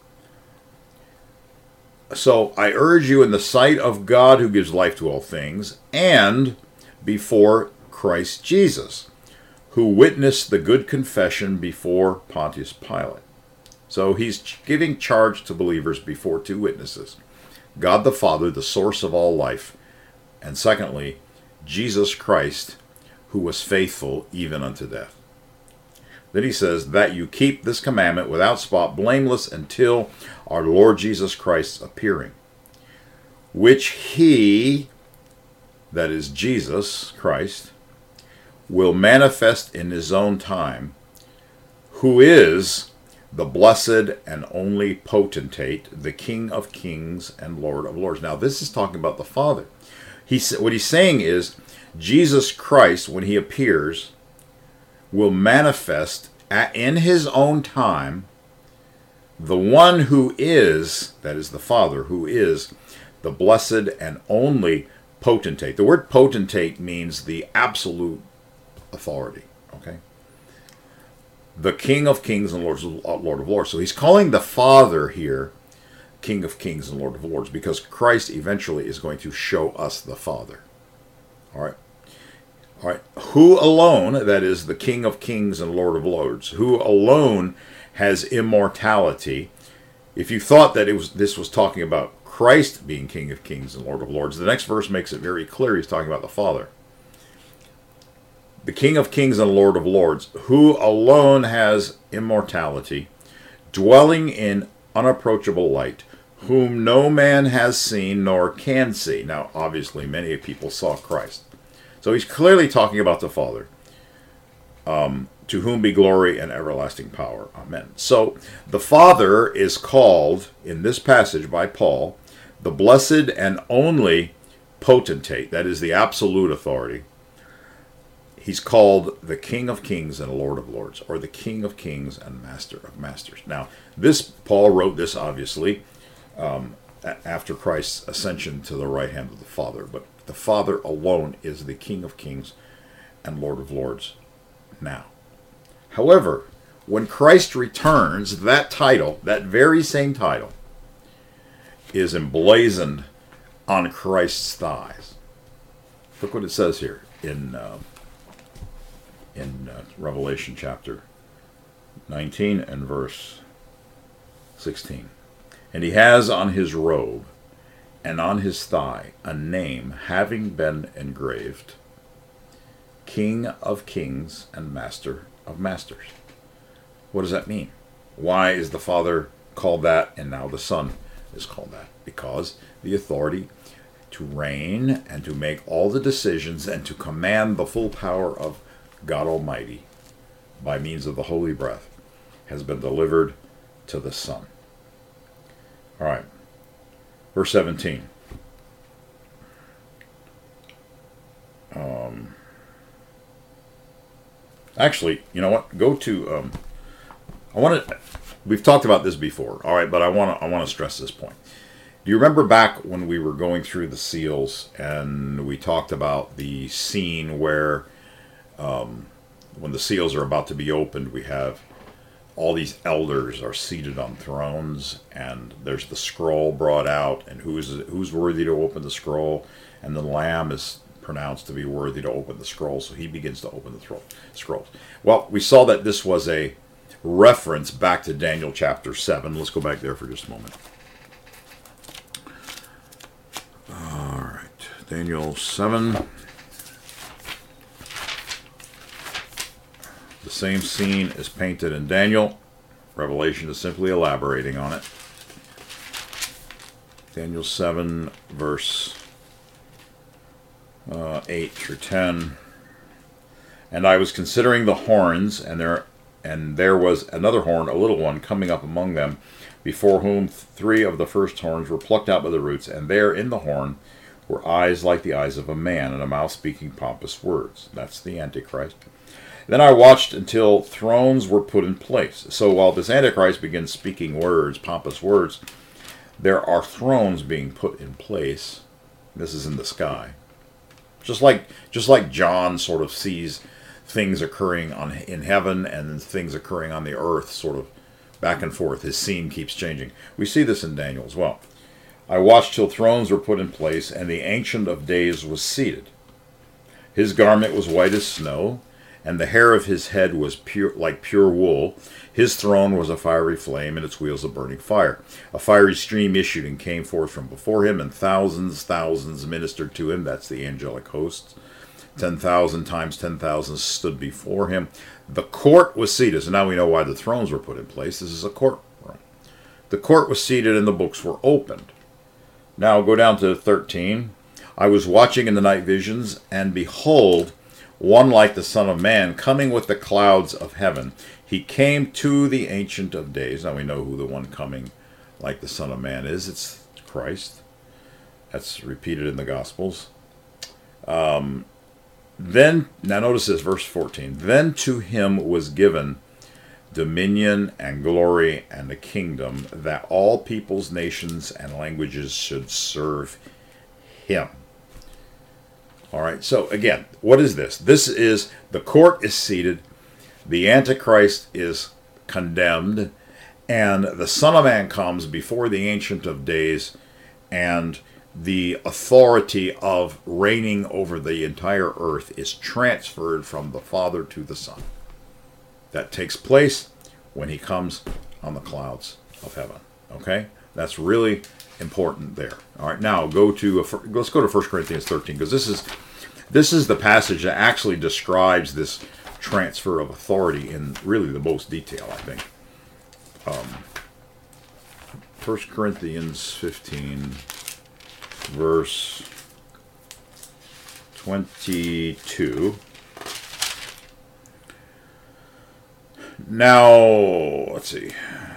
So I urge you in the sight of God who gives life to all things, and before Christ Jesus, who witnessed the good confession before Pontius Pilate. So he's giving charge to believers before two witnesses. God the Father, the source of all life, and secondly, Jesus Christ, who was faithful even unto death. Then he says, that you keep this commandment without spot, blameless, until our Lord Jesus Christ's appearing, which he, that is Jesus Christ, will manifest in his own time, who is the blessed and only potentate, the King of Kings and Lord of Lords. Now, this is talking about the Father. What he's saying is, Jesus Christ, when he appears, will manifest in his own time the one who is, that is the Father, who is the blessed and only potentate. The word potentate means the absolute authority, okay? The King of Kings and Lord of Lords. So he's calling the Father here King of Kings and Lord of Lords, because Christ eventually is going to show us the Father. All right. All right. Who alone, that is the King of Kings and Lord of Lords, who alone has immortality. If you thought that this was talking about Christ being King of Kings and Lord of Lords, the next verse makes it very clear he's talking about the Father. The King of Kings and Lord of Lords, who alone has immortality, dwelling in unapproachable light, whom no man has seen nor can see. Now, obviously, many people saw Christ. So he's clearly talking about the Father, to whom be glory and everlasting power. Amen. So the Father is called, in this passage by Paul, the blessed and only potentate, that is the absolute authority. He's called the King of Kings and Lord of Lords, or the King of Kings and Master of Masters. Now, Paul wrote this, obviously, after Christ's ascension to the right hand of the Father, but the Father alone is the King of Kings and Lord of Lords now. However, when Christ returns, that title, that very same title, is emblazoned on Christ's thighs. Look what it says here in Revelation chapter 19 and verse 16. And he has on his robe and on his thigh a name having been engraved, King of Kings and Master of Masters. What does that mean? Why is the Father called that and now the Son is called that? Because the authority to reign and to make all the decisions and to command the full power of God Almighty by means of the Holy Breath has been delivered to the Son. All right. Verse 17. Actually, you know what? Go to we've talked about this before, all right, but I want to stress this point. Do you remember back when we were going through the seals and we talked about the scene where when the seals are about to be opened, we have all these elders are seated on thrones, and there's the scroll brought out, and who's worthy to open the scroll, and the Lamb is pronounced to be worthy to open the scroll, so he begins to open the scrolls. Well, we saw that this was a reference back to Daniel chapter 7. Let's go back there for just a moment. All right, Daniel 7. The same scene is painted in Daniel. Revelation is simply elaborating on it. Daniel 7, verse 8 through 10. And I was considering the horns, and there was another horn, a little one, coming up among them, before whom 3 of the first horns were plucked out by the roots, and there in the horn were eyes like the eyes of a man, and a mouth speaking pompous words. That's the Antichrist. Then I watched until thrones were put in place. So while this Antichrist begins speaking words, pompous words, there are thrones being put in place. This is in the sky. Just like John sort of sees things occurring in heaven and things occurring on the earth, sort of back and forth. His scene keeps changing. We see this in Daniel as well. I watched till thrones were put in place, and the Ancient of Days was seated. His garment was white as snow, and the hair of his head was pure, like pure wool. His throne was a fiery flame, and its wheels a burning fire. A fiery stream issued and came forth from before him, and thousands ministered to him. That's the angelic hosts. 10,000 times 10,000 stood before him. The court was seated. So now we know why the thrones were put in place. This is a courtroom. The court was seated, and the books were opened. Now go down to 13. I was watching in the night visions, and behold, one like the Son of Man, coming with the clouds of heaven. He came to the Ancient of Days. Now we know who the one coming like the Son of Man is. It's Christ. That's repeated in the Gospels. Then, now notice this, verse 14. Then to him was given dominion and glory and a kingdom, that all peoples, nations, and languages should serve him. All right, so again, what is this? This is, the court is seated, the Antichrist is condemned, and the Son of Man comes before the Ancient of Days, and the authority of reigning over the entire earth is transferred from the Father to the Son. That takes place when he comes on the clouds of heaven. Okay? That's really important there. All right, now let's go to 1 Corinthians 13, because this is the passage that actually describes this transfer of authority in really the most detail, I think. 1 Corinthians 15, verse 22. Now, let's see.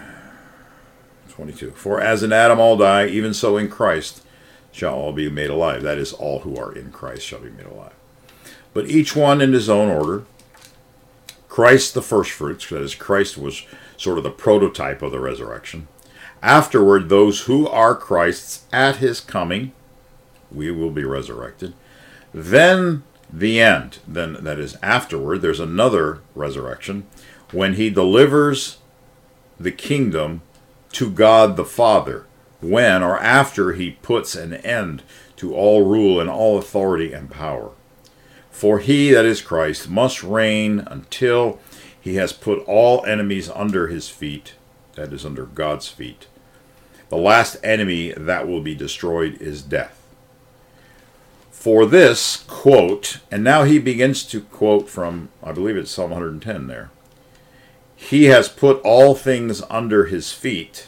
22. For as in Adam all die, even so in Christ shall all be made alive. That is, all who are in Christ shall be made alive. But each one in his own order. Christ the firstfruits, that is, Christ was sort of the prototype of the resurrection. Afterward, those who are Christ's at his coming, we will be resurrected. Then the end. Then, that is, afterward, there's another resurrection, when he delivers the kingdom to God the Father, when or after he puts an end to all rule and all authority and power. For he, that is Christ, must reign until he has put all enemies under his feet, that is, under God's feet. The last enemy that will be destroyed is death. For this, quote, and now he begins to quote from, I believe it's Psalm 110 there. He has put all things under his feet.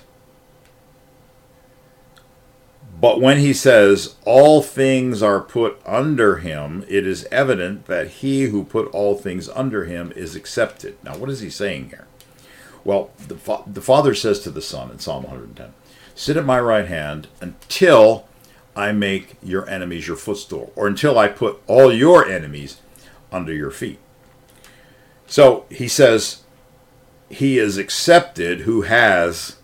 But when he says all things are put under him, it is evident that he who put all things under him is accepted. Now, what is he saying here? Well, the Father says to the Son in Psalm 110, sit at my right hand until I make your enemies your footstool, or until I put all your enemies under your feet. So he says, he is accepted who has,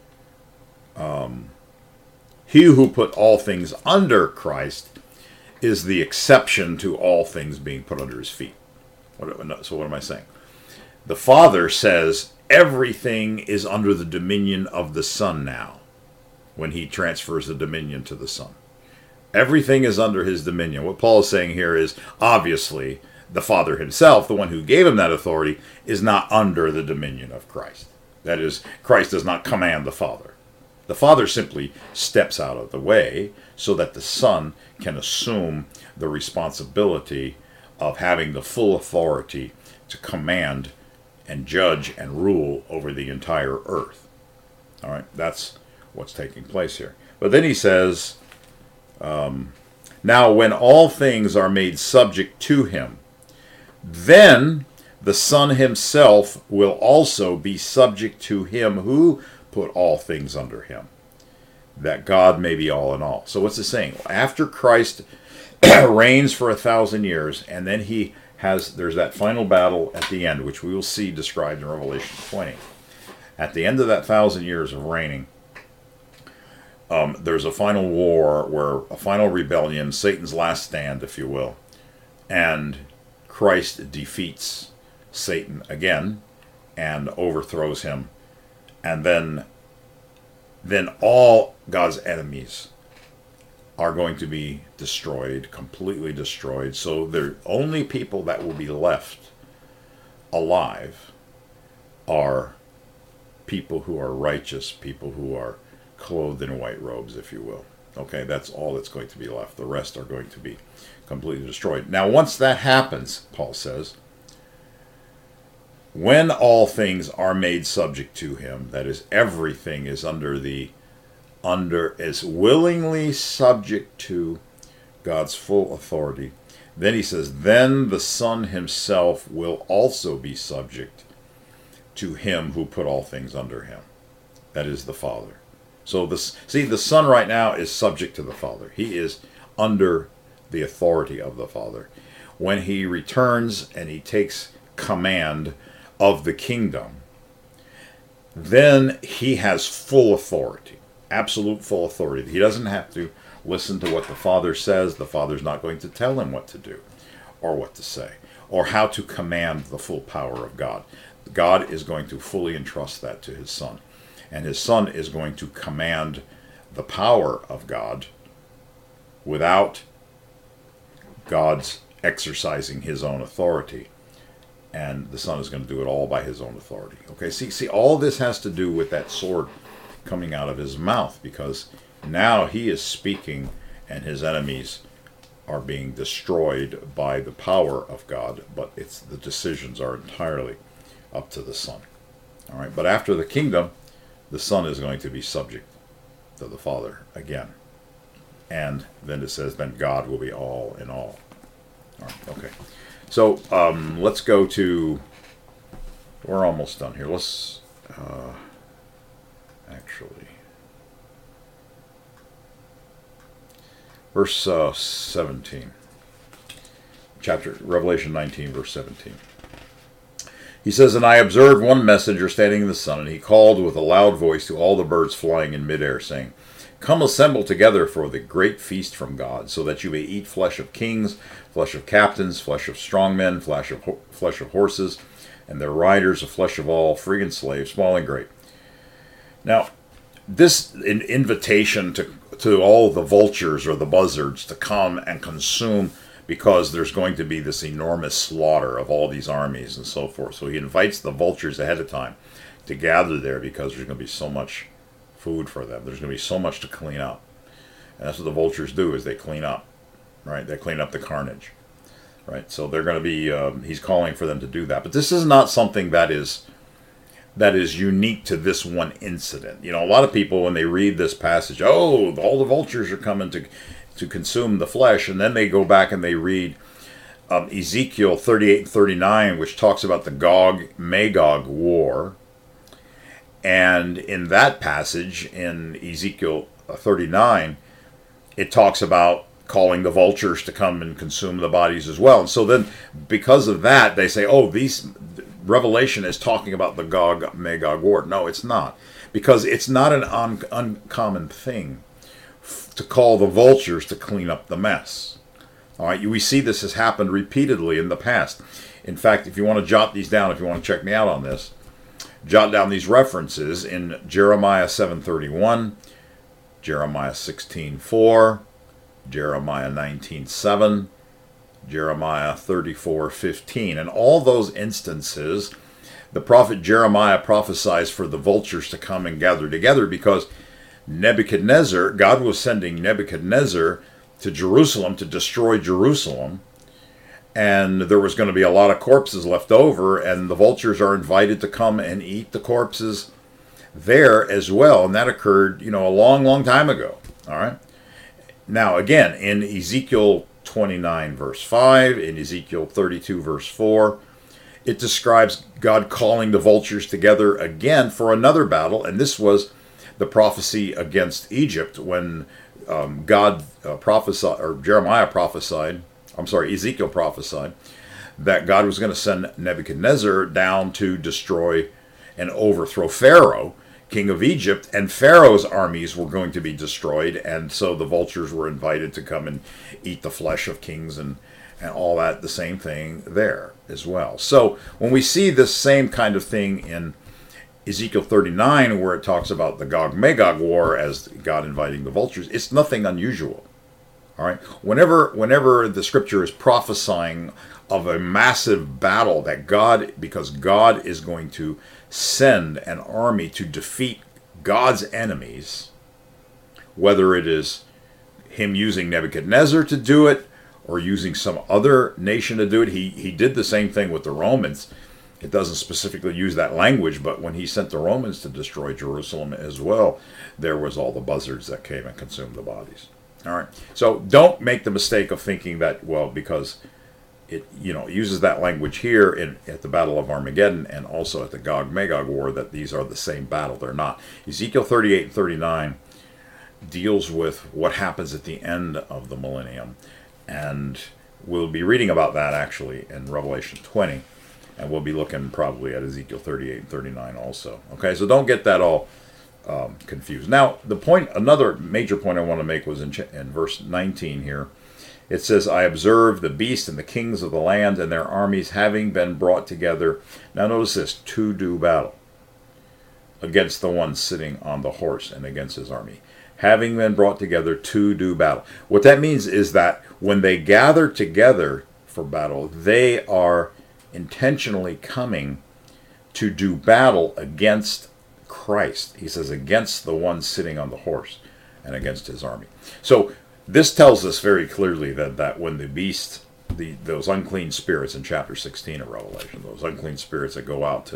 he who put all things under Christ is the exception to all things being put under his feet. So what am I saying? The Father says everything is under the dominion of the Son now, when he transfers the dominion to the Son. Everything is under his dominion. What Paul is saying here is, obviously, the Father himself, the one who gave him that authority, is not under the dominion of Christ. That is, Christ does not command the Father. The Father simply steps out of the way so that the Son can assume the responsibility of having the full authority to command and judge and rule over the entire earth. All right, that's what's taking place here. But then he says, now when all things are made subject to him, then the Son himself will also be subject to him who put all things under him, that God may be all in all. So what's it saying? After Christ reigns for 1,000 years, and then there's that final battle at the end, which we will see described in Revelation 20. At the end of that 1,000 years of reigning, there's a final war, where a final rebellion, Satan's last stand, if you will, and Christ defeats Satan again and overthrows him, and then all God's enemies are going to be destroyed, completely destroyed. So the only people that will be left alive are people who are righteous, people who are clothed in white robes, if you will. Okay, that's all that's going to be left. The rest are going to be completely destroyed. Now, once that happens, Paul says, when all things are made subject to him, that is, everything is is willingly subject to God's full authority, then he says, then the Son himself will also be subject to him who put all things under him. That is the Father. So the Son right now is subject to the Father. He is under the authority of the Father. When he returns and he takes command of the kingdom, then he has full authority, absolute full authority. He doesn't have to listen to what the Father says. The Father's not going to tell him what to do or what to say or how to command the full power of God. God is going to fully entrust that to his Son. And his Son is going to command the power of God without God's exercising his own authority. And the Son is going to do it all by his own authority. Okay, see, all this has to do with that sword coming out of his mouth, because now he is speaking and his enemies are being destroyed by the power of God, but the decisions are entirely up to the Son. All right, but after the kingdom, the Son is going to be subject to the Father again. And then it says, then God will be all in all. All right, okay. So let's go to, we're almost done here. Let's actually, verse 17, Revelation 19, verse 17. He says, and I observed one messenger standing in the sun, and he called with a loud voice to all the birds flying in midair, saying, come assemble together for the great feast from God, so that you may eat flesh of kings, flesh of captains, flesh of strong men, flesh of horses, and their riders, the flesh of all, free and slave, small and great. Now, this invitation to all the vultures or the buzzards to come and consume, because there's going to be this enormous slaughter of all these armies and so forth. So he invites the vultures ahead of time to gather there, because there's going to be so much food for them. There's going to be so much to clean up. And that's what the vultures do, is they clean up, right? They clean up the carnage, right? So they're going to be, he's calling for them to do that. But this is not something that is unique to this one incident. You know, a lot of people, when they read this passage, oh, all the vultures are coming to consume the flesh, and then they go back and they read Ezekiel 38 and 39, which talks about the Gog-Magog war. And in that passage, in Ezekiel 39, it talks about calling the vultures to come and consume the bodies as well. And so then, because of that, they say, oh, Revelation is talking about the Gog-Magog war. No, it's not. Because it's not an uncommon thing to call the vultures to clean up the mess. All right, we see this has happened repeatedly in the past. In fact, if you want to jot these down, if you want to check me out on this, jot down these references in Jeremiah 7:31, Jeremiah 16:4, Jeremiah 19:7, Jeremiah 34:15. In all those instances, the prophet Jeremiah prophesies for the vultures to come and gather together because Nebuchadnezzar, God was sending Nebuchadnezzar to Jerusalem to destroy Jerusalem, and there was going to be a lot of corpses left over, and the vultures are invited to come and eat the corpses there as well, and that occurred, a long, long time ago. All right. Now, again, in Ezekiel 29, verse 5, in Ezekiel 32, verse 4, it describes God calling the vultures together again for another battle, and this was the prophecy against Egypt when Ezekiel prophesied that God was going to send Nebuchadnezzar down to destroy and overthrow Pharaoh, king of Egypt, and Pharaoh's armies were going to be destroyed, and so the vultures were invited to come and eat the flesh of kings and all that, the same thing there as well. So when we see this same kind of thing in Ezekiel 39, where it talks about the Gog-Magog war as God inviting the vultures, it's nothing unusual. All right. Whenever the scripture is prophesying of a massive battle because God is going to send an army to defeat God's enemies, whether it is him using Nebuchadnezzar to do it or using some other nation to do it. He did the same thing with the Romans. It doesn't specifically use that language, but when he sent the Romans to destroy Jerusalem as well, there was all the buzzards that came and consumed the bodies. All right. So don't make the mistake of thinking that, because it uses that language here at the Battle of Armageddon and also at the Gog-Magog war, that these are the same battle. They're not. Ezekiel 38 and 39 deals with what happens at the end of the millennium, and we'll be reading about that actually in Revelation 20, and we'll be looking probably at Ezekiel 38 and 39 also. Okay, so don't get that all confused. Now, another major point I want to make was in verse 19 here. It says, I observed the beast and the kings of the land and their armies having been brought together. Now notice this, to do battle against the one sitting on the horse and against his army. Having been brought together to do battle. What that means is that when they gather together for battle, they are intentionally coming to do battle against Christ. He says against the one sitting on the horse and against his army. So this tells us very clearly that when the beast, those unclean spirits in chapter 16 of Revelation, those unclean spirits that go out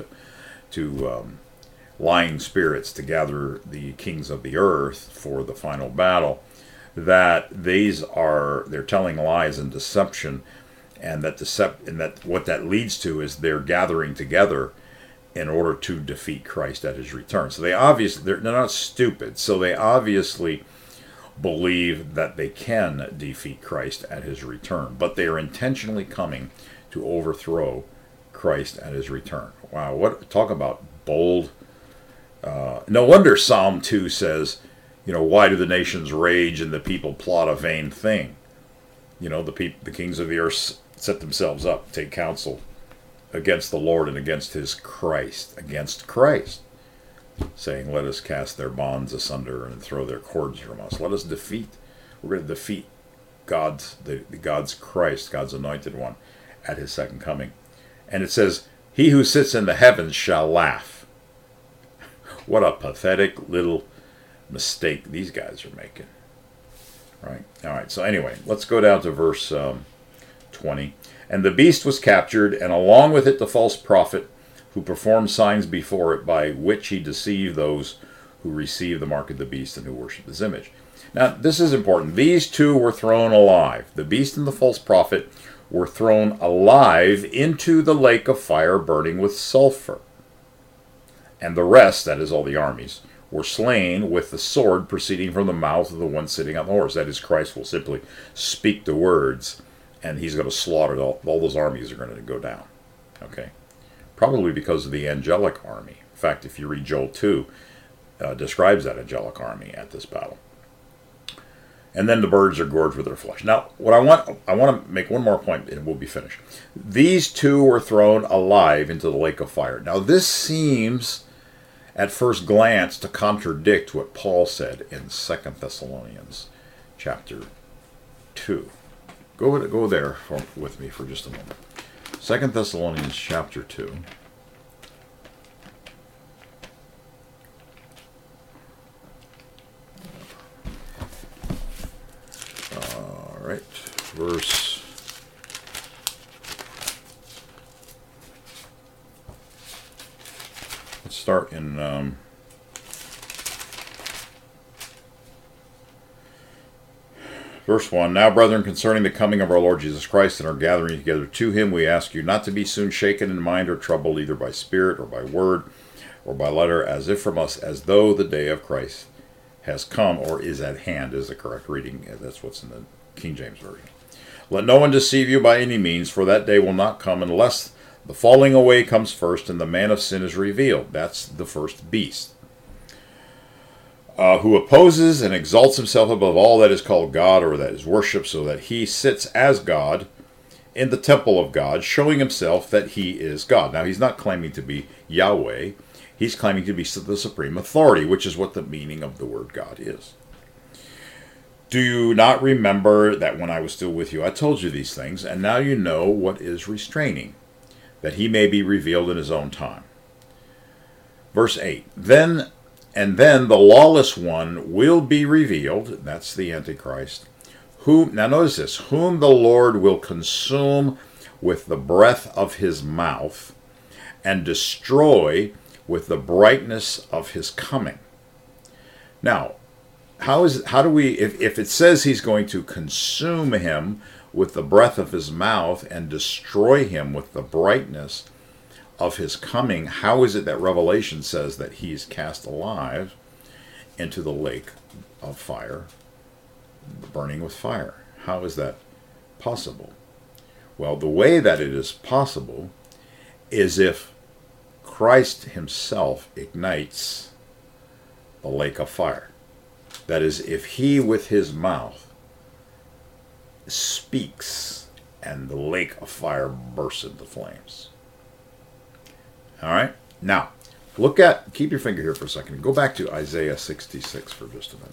to lying spirits to gather the kings of the earth for the final battle, that they're telling lies and deception, and that what that leads to is they're gathering together in order to defeat Christ at his return. So they're not stupid. So they obviously believe that they can defeat Christ at his return, but they are intentionally coming to overthrow Christ at his return. Wow, talk about bold. No wonder Psalm 2 says, why do the nations rage and the people plot a vain thing? The kings of the earth set themselves up, take counsel against the Lord and against his Christ, saying, let us cast their bonds asunder and throw their cords from us. We're going to defeat God's Christ, God's anointed one, at his second coming. And it says, he who sits in the heavens shall laugh. What a pathetic little mistake these guys are making. Right? All right, so anyway, let's go down to verse 20. And the beast was captured, and along with it the false prophet, who performed signs before it, by which he deceived those who received the mark of the beast and who worship his image. Now, this is important. These two were thrown alive. The beast and the false prophet were thrown alive into the lake of fire burning with sulfur. And the rest, that is all the armies, were slain with the sword proceeding from the mouth of the one sitting on the horse. That is, Christ will simply speak the words, and he's going to slaughter all those armies are going to go down. Okay? probably because of the angelic army. In fact, if you read Joel 2, describes that angelic army at this battle. And then the birds are gorged with their flesh. Now, what I want to make one more point, and we'll be finished. These two were thrown alive into the lake of fire. Now, this seems, at first glance, to contradict what Paul said in 2 Thessalonians chapter 2. Go there with me for just a moment. 2 Thessalonians chapter 2. All right, verse. Let's start in verse 1. Now, brethren, concerning the coming of our Lord Jesus Christ and our gathering together to him, we ask you not to be soon shaken in mind or troubled, either by spirit or by word or by letter, as if from us, as though the day of Christ has come or is at hand, is the correct reading. That's what's in the King James Version. Let no one deceive you by any means, for that day will not come unless the falling away comes first and the man of sin is revealed. That's the first beast. Who opposes and exalts himself above all that is called God or that is worshipped, so that he sits as God in the temple of God, showing himself that he is God. Now, he's not claiming to be Yahweh. He's claiming to be the supreme authority, which is what the meaning of the word God is. Do you not remember that when I was still with you, I told you these things, and now you know what is restraining, that he may be revealed in his own time. Verse 8, Then the lawless one will be revealed, that's the Antichrist, now notice this, whom the Lord will consume with the breath of his mouth and destroy with the brightness of his coming. Now, if it says he's going to consume him with the breath of his mouth and destroy him with the brightness of his coming, how is it that Revelation says that he's cast alive into the lake of fire, burning with fire? How is that possible? Well, the way that it is possible is if Christ himself ignites the lake of fire. That is, if he with his mouth speaks and the lake of fire bursts into flames. All right? Now, keep your finger here for a second. Go back to Isaiah 66 for just a minute.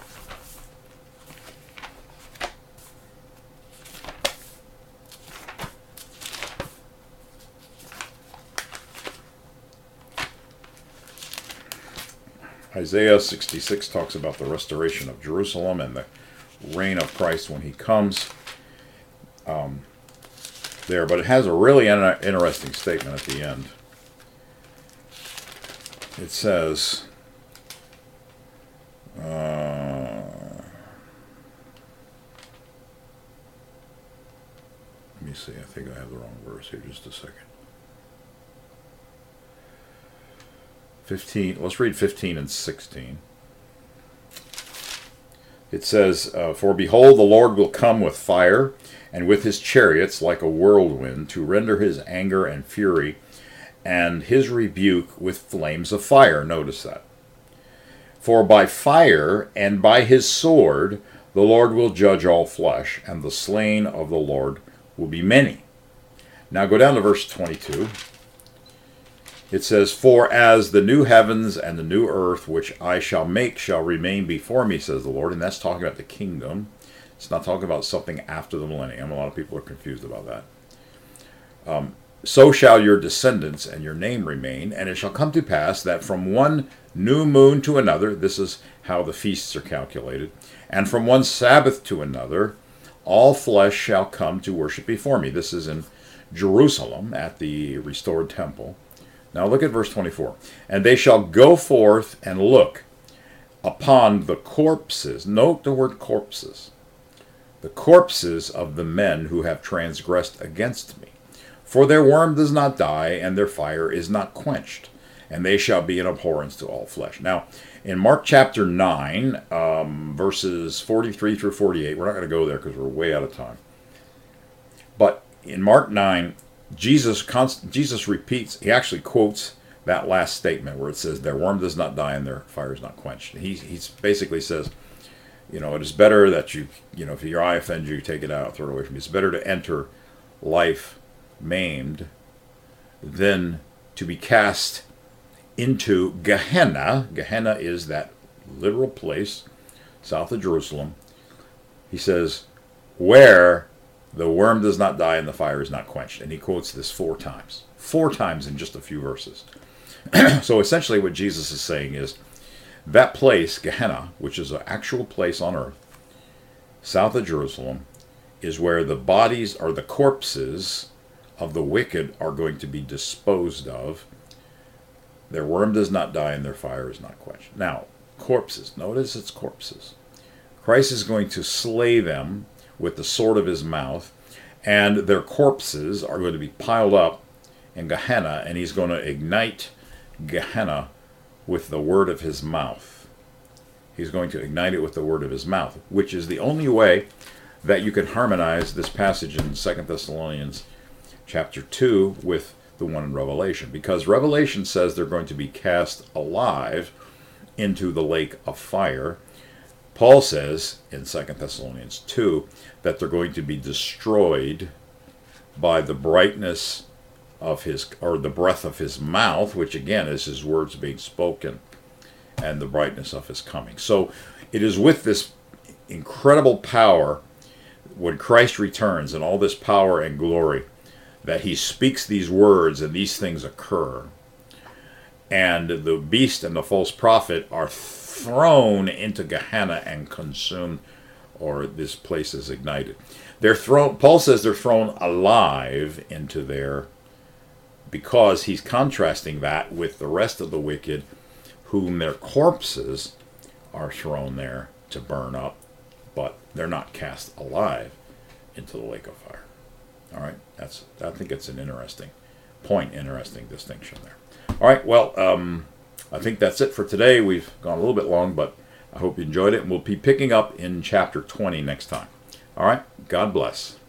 Isaiah 66 talks about the restoration of Jerusalem and the reign of Christ when he comes there. But it has a really interesting statement at the end. It says, let me see, I think I have the wrong verse here, just a second. 15, let's read 15 and 16. It says, For behold, the Lord will come with fire, and with his chariots like a whirlwind, to render his anger and fury, and his rebuke with flames of fire. Notice that. For by fire and by his sword the Lord will judge all flesh, and the slain of the Lord will be many. Now go down to verse 22. It says, For as the new heavens and the new earth which I shall make shall remain before me, says the Lord. And that's talking about the kingdom. It's not talking about something after the millennium. A lot of people are confused about that. So shall your descendants and your name remain, and it shall come to pass that from one new moon to another, this is how the feasts are calculated, and from one Sabbath to another, all flesh shall come to worship before me. This is in Jerusalem at the restored temple. Now look at verse 24. And they shall go forth and look upon the corpses. Note the word corpses. The corpses of the men who have transgressed against me. For their worm does not die, and their fire is not quenched, and they shall be an abhorrence to all flesh. Now, in Mark chapter 9, verses 43 through 48, we're not going to go there because we're way out of time. But in Mark 9, Jesus repeats, he actually quotes that last statement where it says, their worm does not die and their fire is not quenched. He basically says, it is better that if your eye offends you, you take it out, throw it away from you. It's better to enter life maimed than to be cast into Gehenna. Gehenna is that literal place south of Jerusalem. He says, where the worm does not die and the fire is not quenched. And he quotes this 4 times. 4 times in just a few verses. So essentially what Jesus is saying is, that place, Gehenna, which is an actual place on earth, south of Jerusalem, is where the bodies or the corpses of the wicked are going to be disposed of. Their worm does not die and their fire is not quenched. Now, corpses. Notice it's corpses. Christ is going to slay them with the sword of his mouth, and their corpses are going to be piled up in Gehenna, and he's going to ignite Gehenna with the word of his mouth. He's going to ignite it with the word of his mouth, which is the only way that you can harmonize this passage in 2 Thessalonians chapter 2 with the one in Revelation. Because Revelation says they're going to be cast alive into the lake of fire. Paul says in 2 Thessalonians 2 that they're going to be destroyed by the brightness of the breath of his mouth, which again is his words being spoken, and the brightness of his coming. So it is with this incredible power, when Christ returns and all this power and glory, that he speaks these words and these things occur. And the beast and the false prophet are thrown into Gehenna and consumed, or this place is ignited. They're thrown. Paul says they're thrown alive into there, because he's contrasting that with the rest of the wicked, whom their corpses are thrown there to burn up, but they're not cast alive into the lake of fire. All right, I think it's an interesting point, interesting distinction there. All right, well, I think that's it for today. We've gone a little bit long, but I hope you enjoyed it, and we'll be picking up in chapter 20 next time. All right, God bless.